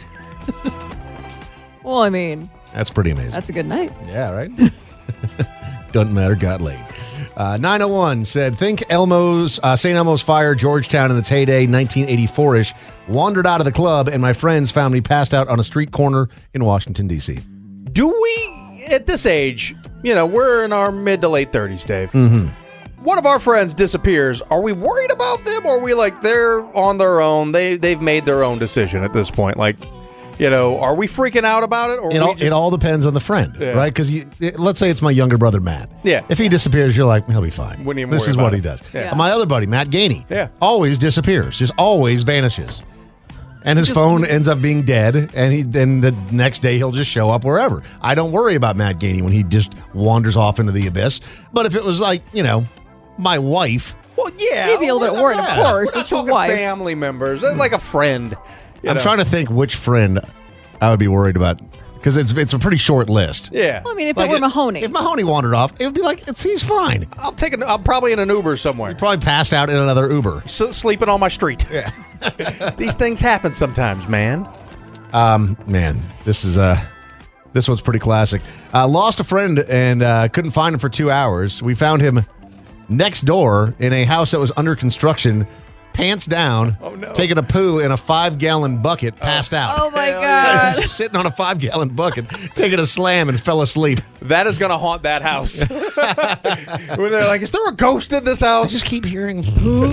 Q: Well, I mean,
B: That's pretty amazing.
Q: that's a good night.
B: Yeah, right? Doesn't matter, got laid. Uh, nine oh one said, think Elmo's, uh, Saint Elmo's Fire, Georgetown in its heyday, nineteen eighty-four-ish. Wandered out of the club, and my friends found me passed out on a street corner in Washington, D C
O: Do we, at this age, you know, we're in our mid to late thirties, Dave.
B: Mm-hmm.
O: One of our friends disappears. Are we worried about them, or are we like they're on their own? They they've made their own decision at this point. Like, you know, are we freaking out about it, or
B: It
O: are we
B: all,
O: just,
B: it all depends on the friend,
O: Yeah.
B: right? Because let's say it's my younger brother, Matt.
O: Yeah.
B: If he disappears, you're like, he'll be fine.
O: Wouldn't even
B: This
O: worry
B: is
O: about
B: what
O: it.
B: he does.
O: Yeah.
B: And my other buddy, Matt Gainey,
O: Yeah.
B: always disappears, just always vanishes. And his phone ends up being dead, and he then the next day he'll just show up wherever. I don't worry about Matt Gainey when he just wanders off into the abyss. But if it was like, you know, my wife,
O: Well, yeah,
Q: Maybe a little bit worried, of
O: Yeah.
Q: course.
O: We're not
Q: It's your
O: talking
Q: wife.
O: family members, It's like a friend. you
B: I'm
O: know.
B: trying to think which friend I would be worried about because it's it's a pretty short list.
O: Yeah,
Q: Well, I mean, if
B: Like
Q: it were
B: it-
Q: Mahoney.
B: If Mahoney wandered off, it would be like it's he's fine.
O: I'll take an. I'm probably in an Uber somewhere,
B: Probably passed out in another Uber.
O: S- sleeping on my street.
B: Yeah.
O: These things happen sometimes, man.
B: Um, man, this is uh this one's pretty classic. Uh, lost a friend and uh, couldn't find him for two hours. We found him next door in a house that was under construction, pants down,
O: Oh, no.
B: taking a poo in a five-gallon bucket, passed out.
Q: Oh my god.
B: Sitting on a five-gallon bucket, taking a slam and fell asleep.
O: That is going to haunt that house. When they're like, is there a ghost in this house?
B: I just keep hearing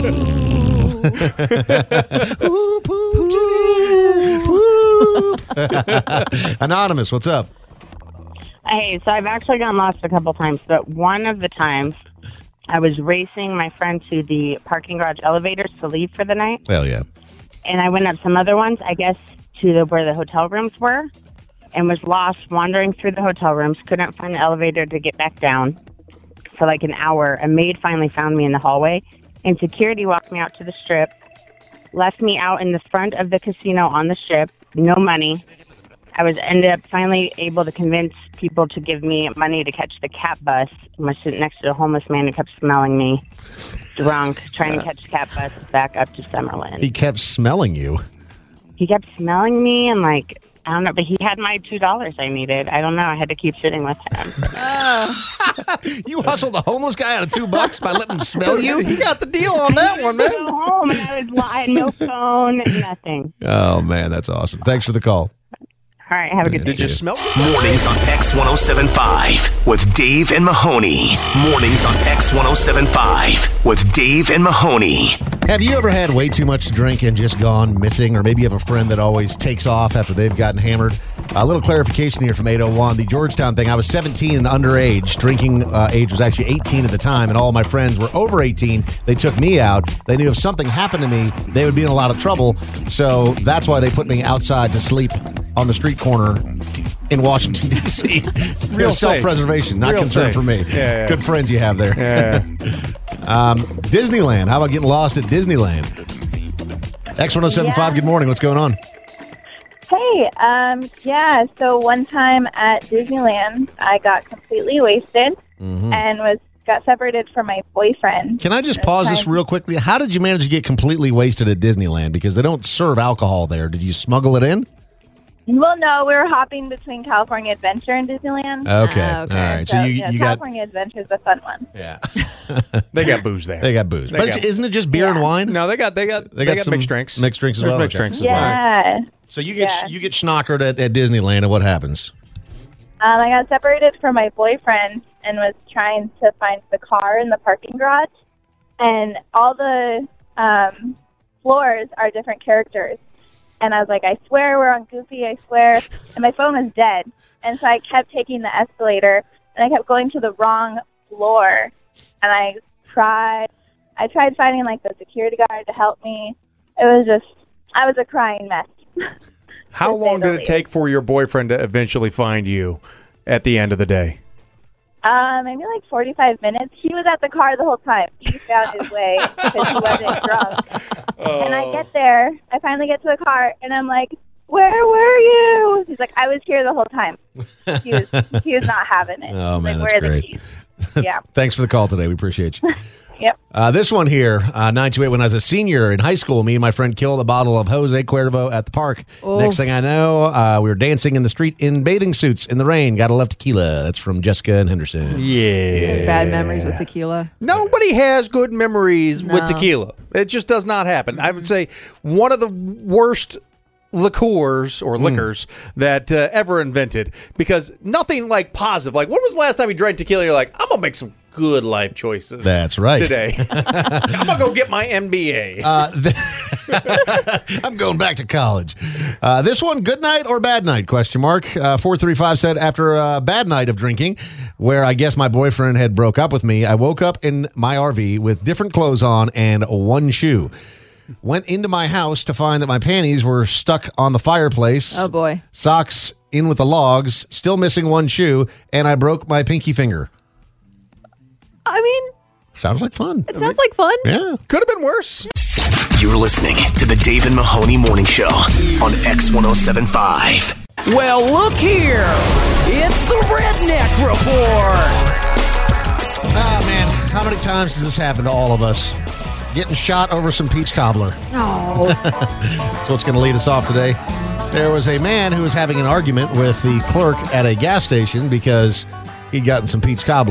B: Anonymous, what's up?
S: Hey, so I've actually gotten lost a couple times, but one of the times I was racing my friend to the parking garage elevators to leave for the night,
B: Hell yeah.
S: and I went up some other ones, I guess, to the, where the hotel rooms were, and was lost wandering through the hotel rooms, couldn't find the elevator to get back down for like an hour. A maid finally found me in the hallway, and security walked me out to the strip, left me out in the front of the casino on the strip, no money. I was ended up finally able to convince people to give me money to catch the cat bus. I was sitting next to a homeless man who kept smelling me, drunk, trying to catch the cat bus back up to Summerlin.
B: He kept smelling you.
S: He kept smelling me and like, I don't know, but he had my two dollars I needed. I don't know. I had to keep sitting with him.
B: You hustled the homeless guy out of two bucks by letting him smell you?
O: You got the deal on that one, man.
S: I go home and I was I had no phone, nothing.
B: Oh, man, that's awesome. Thanks for the call.
S: All right, have a good day.
O: Did you smell?
A: Mornings on X ten seventy-five with Dave and Mahoney. Mornings on X ten seventy-five with Dave and Mahoney.
B: Have you ever had way too much to drink and just gone missing? Or maybe you have a friend that always takes off after they've gotten hammered? A little clarification here from eight oh one. The Georgetown thing, I was seventeen and underage. Drinking uh, age was actually eighteen at the time, and all my friends were over eighteen. They took me out. They knew if something happened to me, they would be in a lot of trouble. So that's why they put me outside to sleep on the street corner in Washington, D C
O: Real
B: self-preservation, not
O: Real
B: concern
O: safe.
B: for me.
O: Yeah, yeah.
B: Good friends you have there.
O: Yeah.
B: um, Disneyland. How about getting lost at Disneyland? X ten seventy-five, good morning. What's going on?
T: Hey, um, yeah, so one time at Disneyland, I got completely wasted
B: Mhm.
T: and was got separated from my boyfriend.
B: Can I just
T: This
B: pause this
T: time-
B: real quickly? How did you manage to get completely wasted at Disneyland? Because they don't serve alcohol there. Did you smuggle it in?
T: Well, no, we were hopping between California Adventure and Disneyland.
B: Okay. All right. So, you,
T: yeah,
B: you got
T: California Adventure is a fun one.
B: Yeah.
O: They got booze there.
B: They got booze.
O: They
B: but
O: got-
B: isn't it just beer and wine?
O: No, they got they got
B: They got, some
O: mixed drinks.
B: Mixed drinks as
O: There's
B: well.
O: mixed
B: Okay.
O: drinks as well.
T: Yeah.
B: So you get
T: Yeah.
B: you get schnockered at, at Disneyland, and what happens?
T: Um, I got separated from my boyfriend and was trying to find the car in the parking garage. And all the um, floors are different characters. And I was like, I swear we're on Goofy, I swear. And my phone was dead. And so I kept taking the escalator, and I kept going to the wrong floor. And I tried, I tried finding, like, the security guard to help me. It was just, I was a crying mess.
O: How long did it take for your boyfriend to eventually find you at the end of the day?
T: Uh, maybe like forty-five minutes. He was at the car the whole time. He found his way because he wasn't drunk. And I get there. I finally get to the car, and I'm like, where were you? He's like, I was here the whole time. He was, he was not having it.
B: Oh,
T: He's
B: man,
T: like,
B: that's
T: where are the
B: great.
T: keys? Yeah.
B: Thanks for the call today. We appreciate you.
T: Yep.
B: Uh, this one here, uh, nine two eight, when I was a senior in high school, me and my friend killed a bottle of Jose Cuervo at the park.
Q: Oh.
B: Next thing I know, uh, we were dancing in the street in bathing suits in the rain. Gotta love tequila. That's from Jessica and Henderson.
O: Yeah.
Q: Bad memories with tequila.
O: Nobody has good memories
Q: No.
O: with tequila. It just does not happen. I would say one of the worst liqueurs or liquors that uh, ever invented, because nothing like positive. Like, when was the last time you drank tequila? You're like, I'm gonna make some good life choices.
B: That's right.
O: Today, I'm gonna go get my M B A.
B: Uh, th- I'm going back to college. Uh, this one, good night or bad night? Question mark. Uh, four three five said, after a bad night of drinking, where I guess my boyfriend had broke up with me, I woke up in my R V with different clothes on and one shoe. Went into my house to find that my panties were stuck on the fireplace.
Q: Oh, boy.
B: Socks in with the logs, still missing one shoe, and I broke my pinky finger.
Q: I mean,
B: Sounds like fun.
Q: it sounds like fun.
B: Yeah.
O: Could have been worse.
A: You're listening to the Dave and Mahoney Morning Show on X ten seventy-five.
H: Well, look here. It's the Redneck Report.
B: Ah, man. How many times has this happened to all of us? Getting shot over some peach cobbler.
Q: Oh.
B: That's what's going to lead us off today. There was a man who was having an argument with the clerk at a gas station because he'd gotten some peach cobbler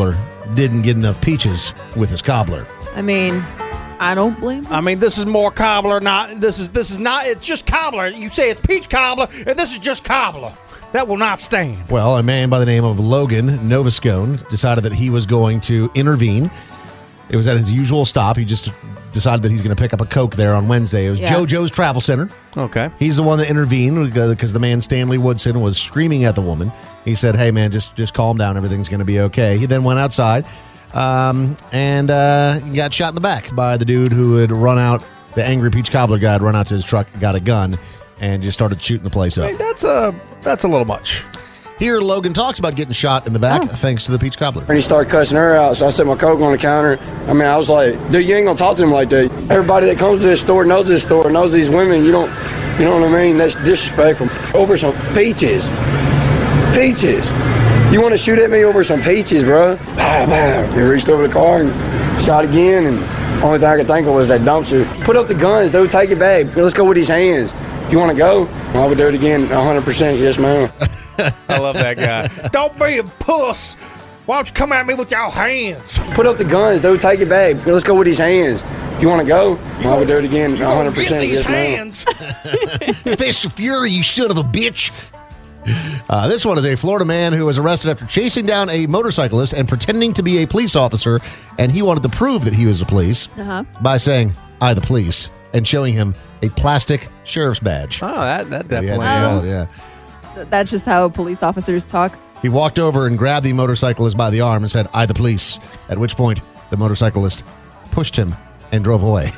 B: didn't get enough peaches with his cobbler.
Q: I mean, I don't blame him.
O: I mean, this is more cobbler. Not this is this is not. It's just cobbler. You say it's peach cobbler, and this is just cobbler. That will not stand.
B: Well, a man by the name of Logan Noviscone decided that he was going to intervene. It was at his usual stop. He just decided that he's going to pick up a Coke there on Wednesday. It was
O: Yeah.
B: JoJo's Travel Center.
O: Okay.
B: He's the one that intervened because the man, Stanley Woodson, was screaming at the woman. He said, hey, man, just, just calm down. Everything's going to be okay. He then went outside um, and uh, got shot in the back by the dude who had run out. The angry peach cobbler guy had run out to his truck, got a gun, and just started shooting the place up.
O: Hey, that's a that's a little much.
B: Here, Logan talks about getting shot in the back thanks to the peach cobbler.
U: And he started cussing her out, so I set my Coke on the counter. I mean, I was like, dude, you ain't gonna talk to him like that. Everybody that comes to this store knows this store, knows these women. You don't, you know what I mean? That's disrespectful. Over some peaches. Peaches. You want to shoot at me over some peaches, bro? Bah, bah. He reached over the car and shot again, and only thing I could think of was that dumpster. Put up the guns, dude, take it back. Let's go with these hands. You want to go? I would do it again, one hundred percent, yes, ma'am.
O: I love that guy. Don't be a puss. Why don't you come at me with your hands?
U: Put up the guns, dude. Take it back. Let's go with these hands. You want to go? I would do it again, one hundred percent. Yes, ma'am.
B: Fish of fury, you son of a bitch. Uh, this one is a Florida man who was arrested after chasing down a motorcyclist and pretending to be a police officer, and he wanted to prove that he was the police
Q: Uh-huh.
B: by saying, I the police, and showing him a plastic sheriff's badge.
O: Oh, that, that definitely.
B: Yeah, yeah.
Q: Th- That's just how police officers talk.
B: He walked over and grabbed the motorcyclist by the arm and said, I the police, at which point the motorcyclist pushed him and drove away.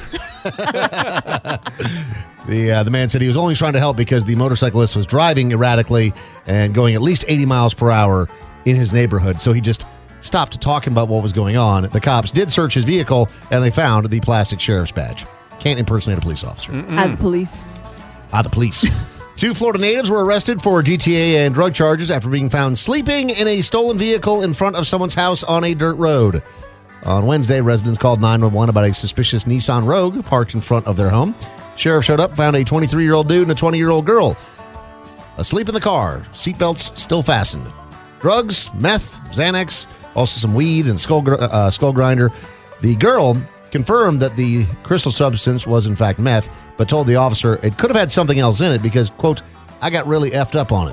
B: the uh, the man said he was only trying to help because the motorcyclist was driving erratically and going at least eighty miles per hour in his neighborhood. So he just stopped talking about what was going on. The cops did search his vehicle and they found the plastic sheriff's badge. Can't impersonate a police officer.
Q: At the police.
B: Ah, the police. Two Florida natives were arrested for G T A and drug charges after being found sleeping in a stolen vehicle in front of someone's house on a dirt road. On Wednesday, residents called nine one one about a suspicious Nissan Rogue parked in front of their home. Sheriff showed up, found a twenty-three-year-old dude and a twenty-year-old girl asleep in the car, seatbelts still fastened. Drugs, meth, Xanax, also some weed and skull, gr- uh, skull grinder. The girl confirmed that the crystal substance was in fact meth, but told the officer it could have had something else in it because, quote, I got really effed up on it.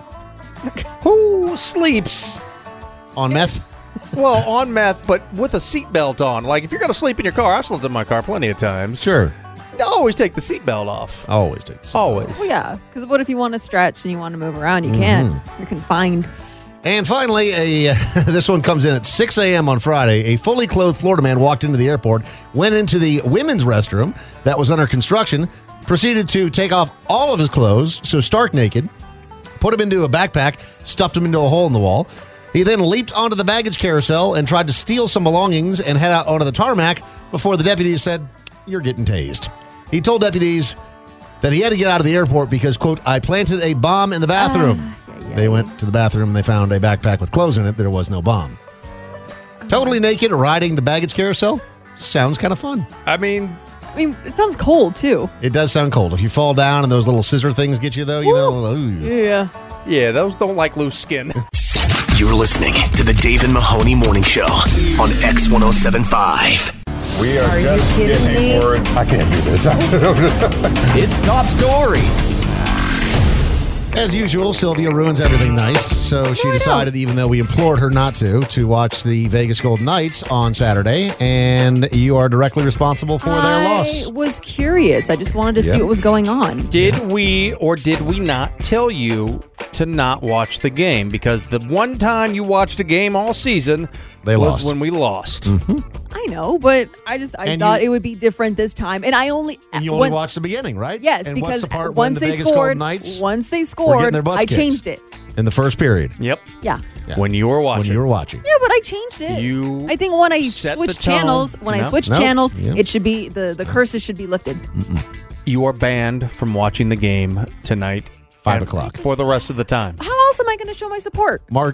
O: Who sleeps
B: on meth?
O: Well, on meth, but with a seatbelt on. Like, if you're going to sleep in your car, I've slept in my car plenty of times.
B: Sure.
O: Always take the seatbelt off.
B: Always take the seatbelt
O: Always.
Q: Well, yeah, because what if you want to stretch and you want to move around? You can't. You're confined.
B: And finally, a this one comes in at six a.m. on Friday. A fully clothed Florida man walked into the airport, went into the women's restroom that was under construction, proceeded to take off all of his clothes, so stark naked, put him into a backpack, stuffed him into a hole in the wall. He then leaped onto the baggage carousel and tried to steal some belongings and head out onto the tarmac before the deputies said, you're getting tased. He told deputies that he had to get out of the airport because, quote, I planted a bomb in the bathroom. Uh, yeah, yeah. They went to the bathroom and they found a backpack with clothes in it. There was no bomb. Totally naked, riding the baggage carousel. Sounds kind of fun.
O: I mean...
Q: I mean, it sounds cold, too.
B: It does sound cold. If you fall down and those little scissor things get you, though, you
Q: Woo!
B: know. Ooh.
Q: Yeah.
O: Yeah, those don't like loose skin.
A: You're listening to the Dave and Mahoney Morning Show on X one oh seven point five.
I: We are,
Q: Are
I: just
Q: you kidding
I: getting
Q: me?
I: a word. I can't do this.
H: It's Top Stories.
B: As usual, Sylvia ruins everything nice, so she decided, even though we implored her not to, to watch the Vegas Golden Knights on Saturday, and you are directly responsible for their loss.
Q: I was curious. I just wanted to
B: Yeah.
Q: see what was going on.
O: Did we or did we not tell you to not watch the game? Because the one time you watched a game all season
B: They
O: was
B: lost.
O: when we lost.
B: Mm-hmm.
Q: I know, but I just I
B: And
Q: thought
B: you-
Q: it would be different this time, and I only
B: And you only
Q: when-
B: watched the beginning, right?
Q: Yes,
B: and
Q: because
B: what's the part when
Q: once
B: the
Q: they
B: Vegas
Q: scored,
B: Golden Knights
Q: once they
B: were getting
Q: scored,
B: their butts
Q: I
B: kicked
Q: changed it.
B: in the first period.
O: Yep.
Q: Yeah.
B: Yeah.
O: When you were watching.
B: When you were watching.
Q: Yeah, but I changed it.
O: You
Q: I think when I
O: set
Q: switched
O: the tone.
Q: channels, when I
O: No.
Q: switched
B: No.
Q: channels,
B: Yeah.
Q: it should be the the curses should be lifted.
O: You are banned from watching the game tonight.
B: Five
O: and
B: o'clock.
O: For the rest of the time.
Q: How else am I going to show my support?
B: Mark,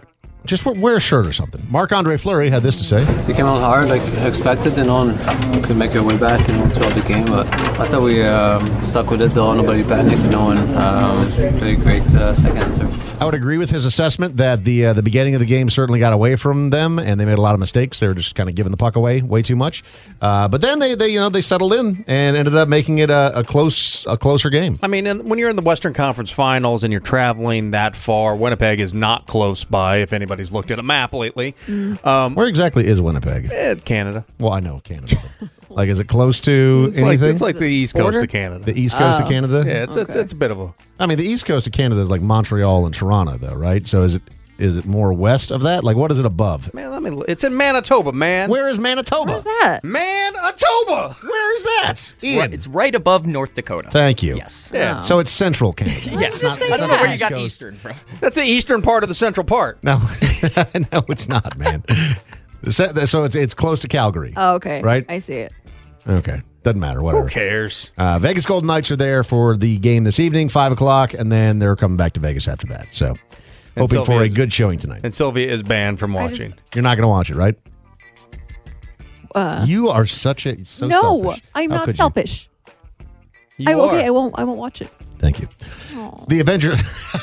B: Just wear a shirt or something. Marc-Andre Fleury had this to say.
E: They came out hard like expected, you know, and could make our way back, you know, throughout the game. But I thought we um, stuck with it, though. Nobody panicked, you know, and um, played great uh, second and third.
B: I would agree with his assessment that the uh, the beginning of the game certainly got away from them, and they made a lot of mistakes. They were just kind of giving the puck away way too much. Uh, but then they, they you know they settled in and ended up making it a, a close a closer game.
O: I mean, and when you're in the Western Conference Finals and you're traveling that far, Winnipeg is not close by. If anybody's looked at a map lately,
B: Mm.
O: um,
B: Where exactly is Winnipeg?
O: Eh, Canada.
B: Well, I know Canada. Like, is it close to
O: It's like,
B: anything?
O: it's like the East Coast of Canada.
B: The East Coast
O: Oh.
B: of Canada?
O: Yeah, it's, it's it's a bit of a.
B: I mean, the East Coast of Canada is like Montreal and Toronto, though, right? So is it is it more west of that? Like, what is it above?
O: Man, let me. It's in Manitoba, man.
B: Where is Manitoba?
Q: Where's that?
O: Manitoba.
B: Where is that?
F: It's right, it's right above North Dakota.
B: Thank you.
F: Yes.
O: Yeah.
B: So it's central Canada.
F: Yes.
B: It's not-
F: I
B: it's
F: don't
B: not
F: know where
B: the
F: you got
B: East Coast.
F: Eastern from.
O: That's the eastern part of the central part.
B: No, no, it's not, man. So it's it's close to Calgary.
Q: Oh, okay.
B: Right?
Q: I see it.
B: Okay. Doesn't matter. Whatever.
O: Who cares?
B: Uh, Vegas Golden Knights are there for the game this evening, five o'clock, and then they're coming back to Vegas after that. So,
O: And
B: hoping for
O: Sylvia
B: a
O: is-
B: good showing tonight.
O: And Sylvia is banned from
Q: I
O: watching.
B: You're not going to watch it, right?
Q: Uh,
B: You are such a so
Q: no,
B: selfish.
Q: I'm
B: How
Q: not
B: could you?
Q: selfish.
O: You
Q: I, okay,
O: are.
Q: I won't. I won't watch it.
B: Thank you. The Avengers.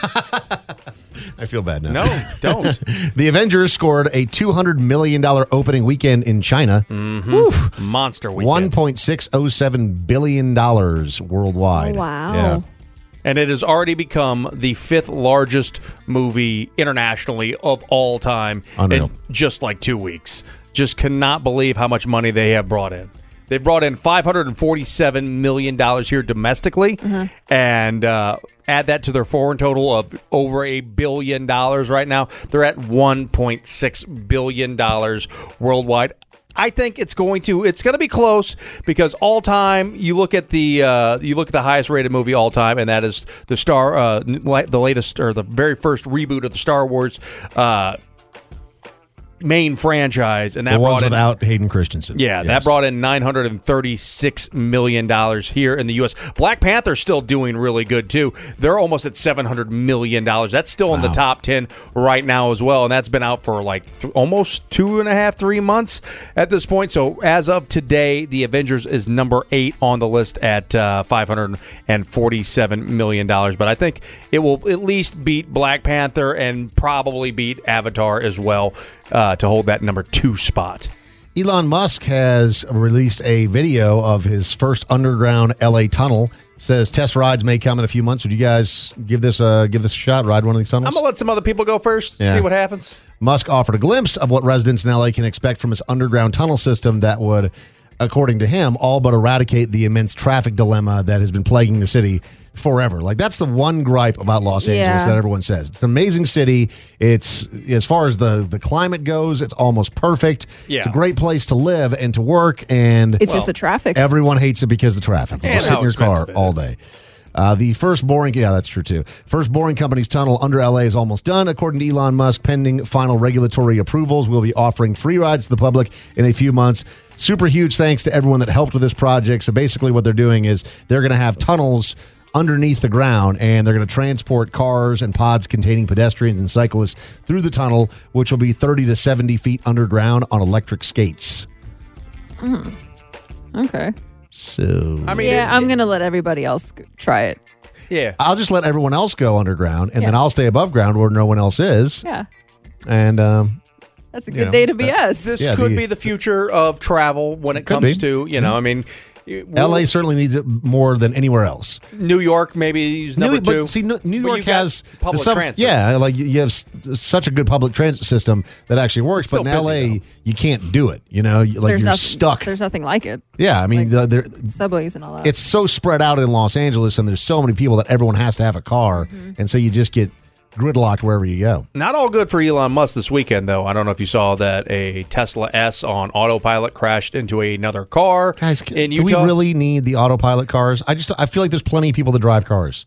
B: I feel bad now.
O: No, don't.
B: The Avengers scored a two hundred million dollars opening weekend in China.
O: Mm-hmm. Monster weekend.
B: one point six oh seven billion dollars worldwide.
Q: Oh, wow.
B: Yeah.
O: And it has already become the fifth largest movie internationally of all time
B: Unreal.
O: in just like two weeks. Just cannot believe how much money they have brought in. They brought in five hundred forty-seven million dollars here domestically,
Q: Mhm.
O: and uh, add that to their foreign total of over a billion dollars right now. They're at one point six billion dollars worldwide. I think it's going to it's going to be close because all time you look at the uh, you look at the highest rated movie all time, and that is the Star uh, the latest or the very first reboot of the Star Wars uh, main franchise, and that
B: The
O: brought
B: ones
O: in
B: without Hayden Christensen.
O: yeah,
B: Yes.
O: that brought in nine hundred thirty-six million dollars here in the U S. Black Panther's still doing really good, too. They're almost at seven hundred million dollars. That's still in the
B: Wow.
O: top ten right now as well, and that's been out for like th- almost two and a half, three months at this point. So as of today, The Avengers is number eight on the list at uh, five hundred forty-seven million dollars. But I think it will at least beat Black Panther and probably beat Avatar as well uh, to hold that number two spot.
B: Elon Musk has released a video of his first underground L A tunnel. Says test rides may come in a few months. Would you guys give this a give this a shot? Ride one of these tunnels?
O: I'm going to let some other people go first,
B: Yeah.
O: see what happens.
B: Musk offered a glimpse of what residents in L A can expect from his underground tunnel system that would, according to him, all but eradicate the immense traffic dilemma that has been plaguing the city forever. Like, that's the one gripe about Los Angeles
Q: Yeah.
B: that everyone says. It's an amazing city. It's, as far as the, the climate goes, it's almost perfect.
O: Yeah.
B: It's a great place to live and to work, and
Q: It's just the traffic.
B: everyone hates it because of the traffic. You
O: And
B: just sit
O: how
B: in your car
O: expensive it
B: all
O: is.
B: day. Uh, the first boring, yeah, that's true too. First boring company's tunnel under L A is almost done, according to Elon Musk. Pending final regulatory approvals, we'll be offering free rides to the public in a few months. Super huge thanks to everyone that helped with this project. So basically, what they're doing is they're going to have tunnels underneath the ground, and they're going to transport cars and pods containing pedestrians and cyclists through the tunnel, which will be thirty to seventy feet underground on electric skates.
Q: Mm. Okay.
B: So
O: I mean,
Q: yeah,
O: it-
Q: I'm gonna let everybody else g- try it.
O: Yeah.
B: I'll just let everyone else go underground, and
Q: Yeah.
B: then I'll stay above ground where no one else is.
Q: Yeah,
B: And um,
Q: that's a
B: You
Q: good
B: know,
Q: day to be
B: that-
Q: us.
O: This
B: Yeah,
O: could
B: the-
O: be the future of travel when it
B: Could
O: comes
B: be.
O: to, you know, I mean,
B: L A certainly needs it more than anywhere else.
O: New York maybe is number
B: New,
O: two.
B: But see, New New
O: But
B: York
O: you got
B: has
O: public
B: some-
O: transit.
B: Yeah, like you you have s- such a good public transit system that actually works.
O: Still
B: But in
O: busy,
B: L A,
O: though.
B: you can't do it. You know, You- like
Q: there's
B: you're
Q: nothing,
B: stuck.
Q: There's nothing like it.
B: Yeah, I mean, the, there-
Q: Subways and all that.
B: it's so spread out in Los Angeles, and there's so many people that everyone has to have a car,
Q: Mm-hmm.
B: and so you just get gridlocked wherever you go.
O: Not all good for Elon Musk this weekend, though. I don't know if you saw that a Tesla S on autopilot crashed into another car
B: Guys,
O: in
B: do we
O: Utah.
B: really need the autopilot cars? I just I feel like there's plenty of people that drive cars.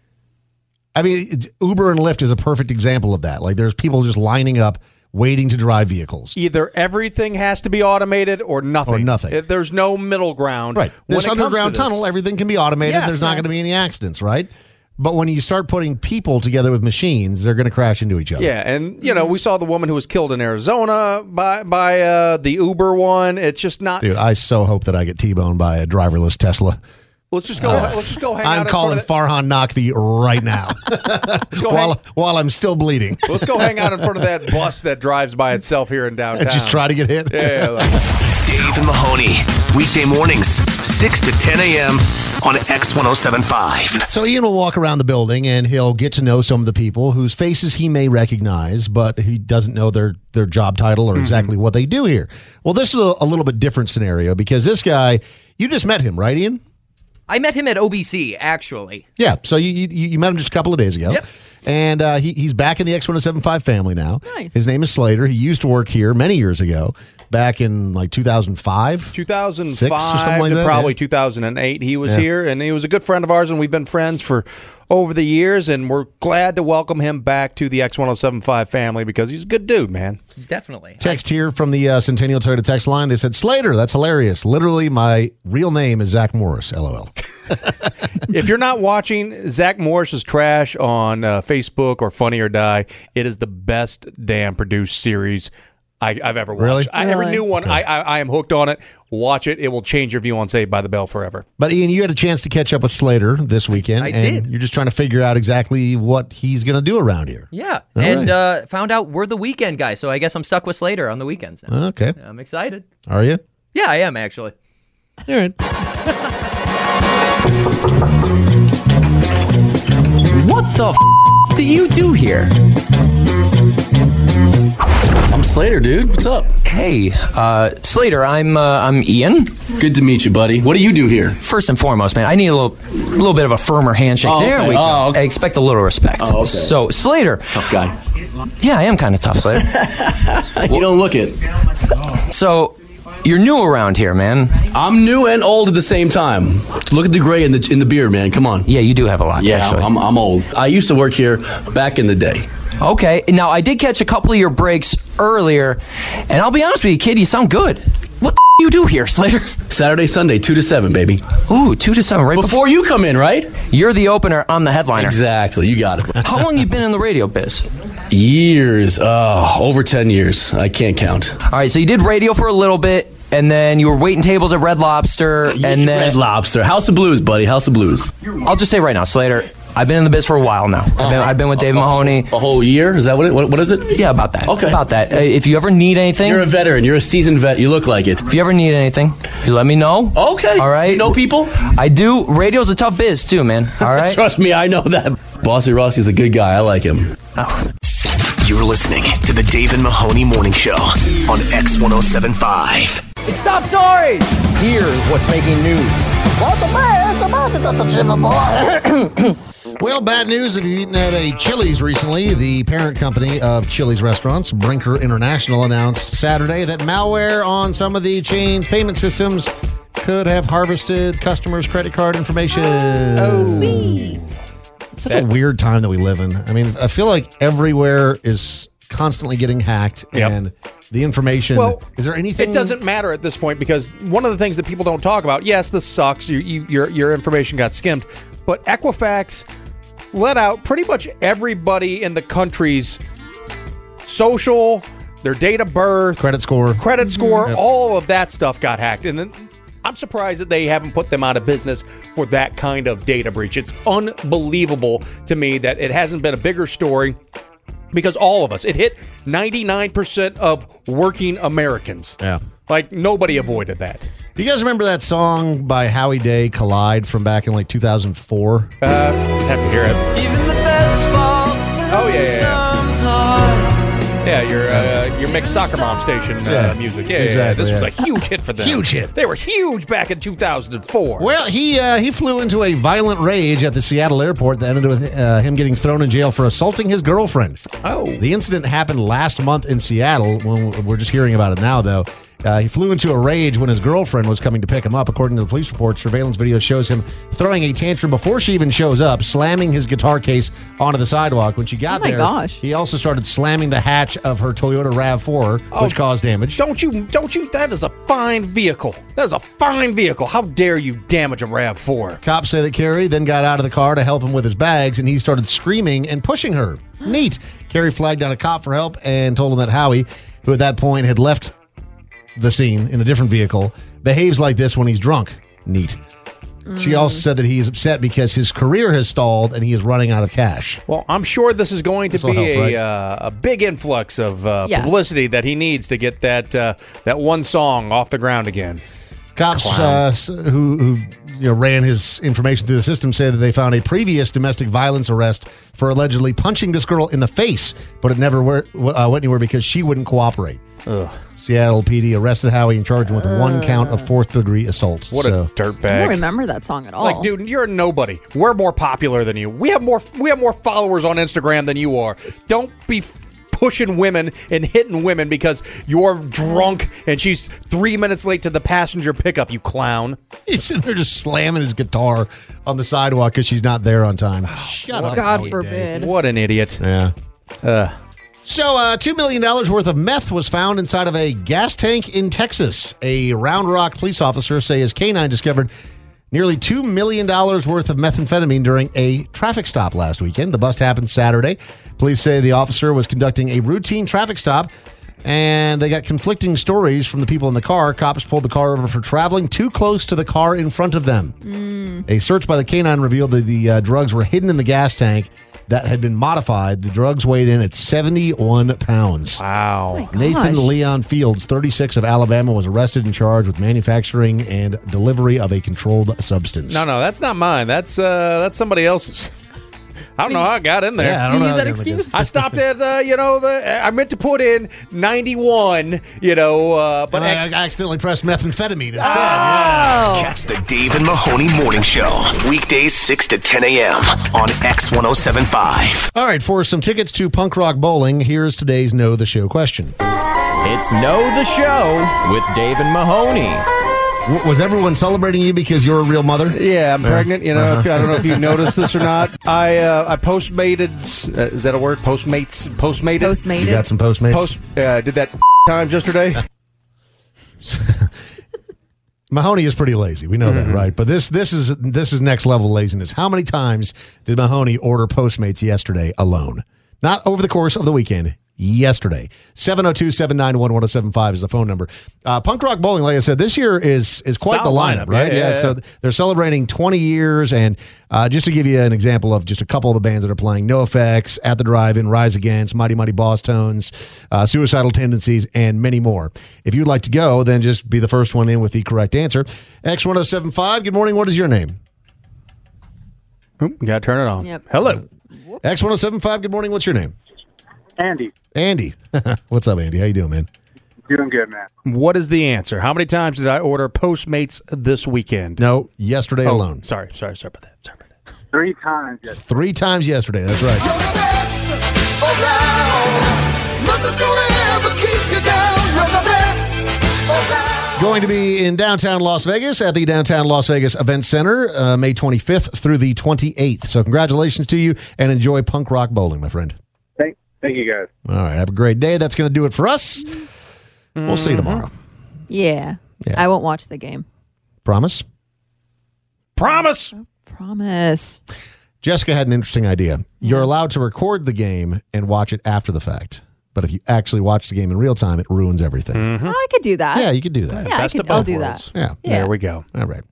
B: I mean, Uber and Lyft is a perfect example of that. Like, there's people just lining up waiting to drive vehicles.
O: Either everything has to be automated or nothing.
B: Or nothing.
O: Uh, There's no middle ground.
B: Right.
O: when
B: This
O: it comes to
B: underground
O: this.
B: tunnel, everything can be automated.
O: Yes.
B: There's not going to be any accidents, right? But when you start putting people together with machines, they're going to crash into each other.
O: Yeah, and you know, we saw the woman who was killed in Arizona by by uh, the Uber one. It's just not.
B: Dude, I so hope that I get T-boned by a driverless Tesla.
O: Let's just go.
B: Uh,
O: let's just go hang
B: I'm
O: out.
B: calling
O: in front
B: Farhan Naqvi right now
O: of
B: while,
O: hang,
B: while I'm still bleeding.
O: let's go hang out in front of that bus that drives by itself here in downtown.
B: Just try to get hit.
O: Yeah. Like,
A: Dave and Mahoney, weekday mornings, six to ten a.m. on X ten seventy-five.
B: So Ian will walk around the building and he'll get to know some of the people whose faces he may recognize, but he doesn't know their, their job title or exactly mm-hmm. what they do here. Well, this is a, a little bit different scenario because this guy, you just met him, right, Ian?
F: I met him at O B C, actually.
B: Yeah, so you you, you met him just a couple of days ago.
F: Yep.
B: And uh, he, he's back in the X ten seventy-five family now.
Q: Nice.
B: His name is Slater. He used to work here many years ago, back in like two thousand five.
O: two thousand
B: Six or
O: five
B: something like
O: to
B: that,
O: probably
B: yeah.
O: two thousand eight he was
B: Yeah.
O: here, and he was a good friend of ours, and we've been friends for over the years, and we're glad to welcome him back to the X ten seventy-five family because he's a good dude, man.
F: Definitely.
B: Text here from the uh, Centennial Toyota text line. They said, Slater, that's hilarious. Literally, my real name is Zach Morris, LOL.
O: If you're not watching Zach Morris's trash on uh, Facebook or Funny or Die, it is the best damn produced series I, I've ever watched.
B: Really?
O: I, every
Q: Really?
O: new one, I, I, I am hooked on it. Watch it. It will change your view on Saved by the Bell forever.
B: But, Ian, you had a chance to catch up with Slater this weekend.
F: I
B: and
F: did.
B: You're just trying to figure out exactly what he's going to do around here.
F: Yeah,
B: All
F: and
B: right.
F: uh, found out we're the weekend guys, so I guess I'm stuck with Slater on the weekends now.
B: Okay.
F: I'm excited.
B: Are you?
F: Yeah, I am, actually.
B: All right.
H: What the f- do you do here?
G: I'm Slater, dude. What's up?
H: Hey, uh, Slater, I'm uh, I'm Ian.
G: Good to meet you, buddy. What do you do here?
H: First and foremost, man, I need a little, little bit of a firmer handshake.
G: Oh,
H: there
G: okay.
H: we go.
G: Oh, okay.
H: I expect a little respect.
G: Oh, okay.
H: So, Slater.
G: Tough guy.
H: Yeah, I am kind of tough, Slater.
G: You don't look it.
H: So, you're new around here, man.
G: I'm new and old at the same time. Look at the gray in the in the beard, man. Come on.
H: Yeah, you do have a lot,
G: Yeah,
H: actually.
G: I'm I'm old. I used to work here back in the day.
H: Okay, now I did catch a couple of your breaks earlier, and I'll be honest with you, kid, you sound good. What the f- you do here, Slater?
G: Saturday, Sunday, two to seven, baby.
H: Ooh, two to seven, right before,
G: Before you come in, right?
H: you're the opener, I'm the headliner.
G: Exactly. You got it.
H: How long you been in the radio biz?
G: Years. Oh, over ten years. I can't count.
H: All right, so you did radio for a little bit, and then you were waiting tables at Red Lobster, and then
G: Red Lobster. House of Blues, buddy. House of Blues.
H: I'll just say right now, Slater, I've been in the biz for a while now. I've been, I've been with Dave Mahoney.
G: A whole year? Is that what it? What, what is it?
H: Yeah, about that.
G: Okay.
H: About that. Uh, if you ever need anything,
G: You're a veteran. You're a seasoned vet. You look like it.
H: if you ever need anything, you let me know.
G: Okay.
H: All right.
G: You know people?
H: I do. Radio's a tough biz too, man. All right.
G: Trust me, I know that. Bossy Rossi's a good guy. I like him.
H: Oh.
A: You're listening to the Dave and Mahoney Morning Show on X ten seventy-five.
H: It's top stories. Here's what's making news.
B: Well, bad news if you've eaten at a Chili's recently. The parent company of Chili's restaurants, Brinker International, announced Saturday that malware on some of the chain's payment systems could have harvested customers' credit card information.
F: Oh,
Q: Sweet.
B: It's such a weird time that we live in. I mean, I feel like everywhere is constantly getting hacked,
O: Yep.
B: and the information.
O: Well,
B: is there anything?
O: It doesn't matter at this point because one of the things that people don't talk about, yes, this sucks. You, you, your your information got skimmed, but Equifax let out pretty much everybody in the country's social, their date of birth,
B: credit score,
O: credit score,
B: Yep.
O: all of that stuff got hacked, and then I'm surprised that they haven't put them out of business for that kind of data breach. It's unbelievable to me that it hasn't been a bigger story. Because all of us, it hit ninety-nine percent of working Americans.
B: Yeah.
O: Like, nobody avoided that.
B: Do you guys remember that song by Howie Day, Collide, from back in like two thousand four?
O: Uh, have to hear it.
N: Even the best fall
O: Oh, yeah, yeah, yeah. Yeah, your, uh, your mixed soccer mom station uh,
B: Yeah,
O: music. Yeah,
B: exactly,
O: yeah, yeah. This
B: yeah.
O: was a huge hit for them.
B: Huge hit.
O: They were huge back in two thousand four.
B: Well, he uh, he flew into a violent rage at the Seattle airport that ended with uh, him getting thrown in jail for assaulting his girlfriend.
O: Oh.
B: The incident happened last month in Seattle. When we're just hearing about it now, though. Uh, he flew into a rage when his girlfriend was coming to pick him up. According to the police report, surveillance video shows him throwing a tantrum before she even shows up, slamming his guitar case onto the sidewalk. When she got
Q: Oh my
B: there,
Q: gosh.
B: he also started slamming the hatch of her Toyota RAV four,
O: Oh,
B: which caused damage.
O: Don't you, don't you, that is a fine vehicle. That is a fine vehicle. How dare you damage a RAV four?
B: Cops say that Carrie then got out of the car to help him with his bags, and he started screaming and pushing her. Neat. Carrie flagged down a cop for help and told him that Howie, who at that point had left the scene in a different vehicle, behaves like this when he's drunk. Neat. She also said that he is upset because his career has stalled and he is running out of cash.
O: Well, I'm sure this is going to
B: This will
O: be
B: help,
O: a
B: right?
O: uh, a big influx of uh,
Q: Yeah.
O: publicity that he needs to get that uh, that one song off the ground again.
B: Cops
O: Clown.
B: uh, s- who, who you know, ran his information through the system say that they found a previous domestic violence arrest for allegedly punching this girl in the face, but it never were, uh, went anywhere because she wouldn't cooperate.
O: Ugh.
B: Seattle P D arrested Howie and charged him with one count of fourth degree assault.
O: What
B: So-
O: a
Q: I don't
O: dirtbag!
Q: remember that song at all.
O: Like, dude, you're a nobody. We're more popular than you. We have more. We have more followers on Instagram than you are. Don't be f- pushing women and hitting women because you're drunk and she's three minutes late to the passenger pickup. You clown.
B: He's sitting there just slamming his guitar on the sidewalk because she's not there on time. Shut up.
Q: God
B: Howie
Q: forbid.
B: Day.
O: What an idiot.
B: Yeah.
O: Uh,
B: So, uh, two million dollars worth of meth was found inside of a gas tank in Texas. A Round Rock police officer say his canine discovered nearly two million dollars worth of methamphetamine during a traffic stop last weekend. The bust happened Saturday. Police say the officer was conducting a routine traffic stop, and they got conflicting stories from the people in the car. Cops pulled the car over for traveling too close to the car in front of them. A search by the canine revealed that the uh, drugs were hidden in the gas tank that had been modified. The drugs weighed in at seventy-one pounds.
O: Wow.
B: Nathan Leon Fields, thirty-six, of Alabama, was arrested and charged with manufacturing and delivery of a controlled substance.
O: no, no, that's not mine. That's uh, that's somebody else's. I don't know how I got in there.
B: Yeah, I
Q: Do
B: don't
Q: you
B: know
Q: use
B: how
Q: that
B: to do
Q: excuse?
O: I stopped at the, you know, the. I meant to put in ninety-one, you know, uh, but
B: But I,
O: ex-
B: I accidentally pressed methamphetamine instead.
Q: Oh.
A: Catch the Dave and Mahoney Morning Show. Weekdays six to ten a.m. on X ten seventy-five.
B: All right, for some tickets to Punk Rock Bowling, here's today's Know the Show question.
H: It's Know the Show with Dave and Mahoney.
B: W- Was everyone celebrating you because you're a real mother?
O: yeah, I'm pregnant. You know,
B: Uh-huh.
O: if, I don't know if you noticed this or not. I uh, I postmated. Uh, is that a word? Postmates. Postmated.
Q: Postmated.
B: You got some Postmates?
O: Post. Uh, did that times yesterday.
B: Mahoney is pretty lazy. We know
O: Mm-hmm.
B: that, right? But this this is this is next level laziness. How many times did Mahoney order Postmates yesterday alone? Not over the course of the weekend. Yesterday. seven oh two, seven nine one, one oh seven five is the phone number. Uh, Punk Rock Bowling, like I said, this year is is quite
O: Solid
B: the lineup,
O: lineup.
B: right?
O: Yeah, yeah,
B: So
O: yeah.
B: they're celebrating twenty years. And uh, just to give you an example of just a couple of the bands that are playing, NoFX, At the Drive-In, Rise Against, Mighty Mighty Boss Tones, uh, Suicidal Tendencies, and many more. If you'd like to go, then just be the first one in with the correct answer. X ten seventy-five, good morning. What is your name?
O: Oop, you gotta turn it on.
Q: Yep.
O: Hello.
B: X ten seventy-five, good morning. What's your name?
L: Andy,
B: Andy. What's up, Andy? How you doing, man?
L: doing good, man.
O: What is the answer? How many times did I order Postmates this weekend?
B: No, yesterday
O: Oh,
B: alone.
O: Sorry, sorry, sorry about that. Sorry about that.
L: Three times yesterday.
B: Three times yesterday. That's right. Going to be in downtown Las Vegas at the Downtown Las Vegas Event Center, uh, May twenty-fifth through the twenty-eighth. So congratulations to you and enjoy Punk Rock Bowling, my friend.
L: Thank, thank you, guys.
B: All right. Have a great day. That's going to do it for us. We'll see you tomorrow.
Q: Yeah.
B: Yeah.
Q: I won't watch the game.
B: Promise?
O: Promise.
Q: Promise.
B: Jessica had an interesting idea. You're allowed to record the game and watch it after the fact. But if you actually watch the game in real time, it ruins everything.
Q: Oh, I could do that.
B: Yeah, you could do that.
Q: Yeah, I
O: Best
Q: could,
O: of
Q: I'll
O: both
Q: do
O: worlds.
Q: that.
B: Yeah.
Q: Yeah.
O: There we go.
B: All right.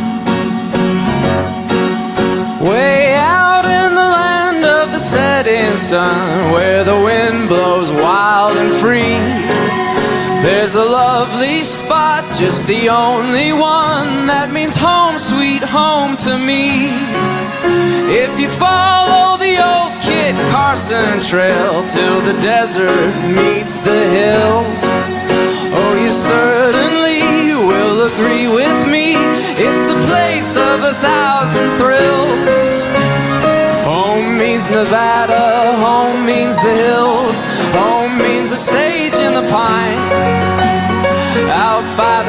K: Way out in the land of the setting sun, where the wind blows wild and free, there's a lovely spot, just the only one that means home, sweet home to me. If you follow the old Kit Carson trail till the desert meets the hills, oh, you certainly will agree with me, it's the place of a thousand thrills. Home means Nevada, home means the hills, home means a sage in the pine. Out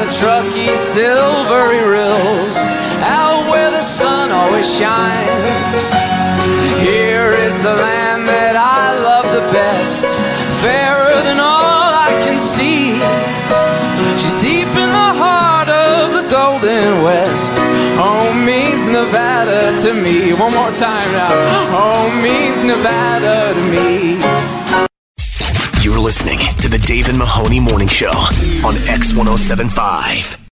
K: the Truckee silvery rills, out where the sun always shines. Here is the land that I love the best, fairer than all I can see. She's deep in the heart of the Golden West. Home means Nevada to me. One more time now. Home means Nevada to me.
A: You're listening to the Dave and Mahoney Morning Show on X ten seventy-five.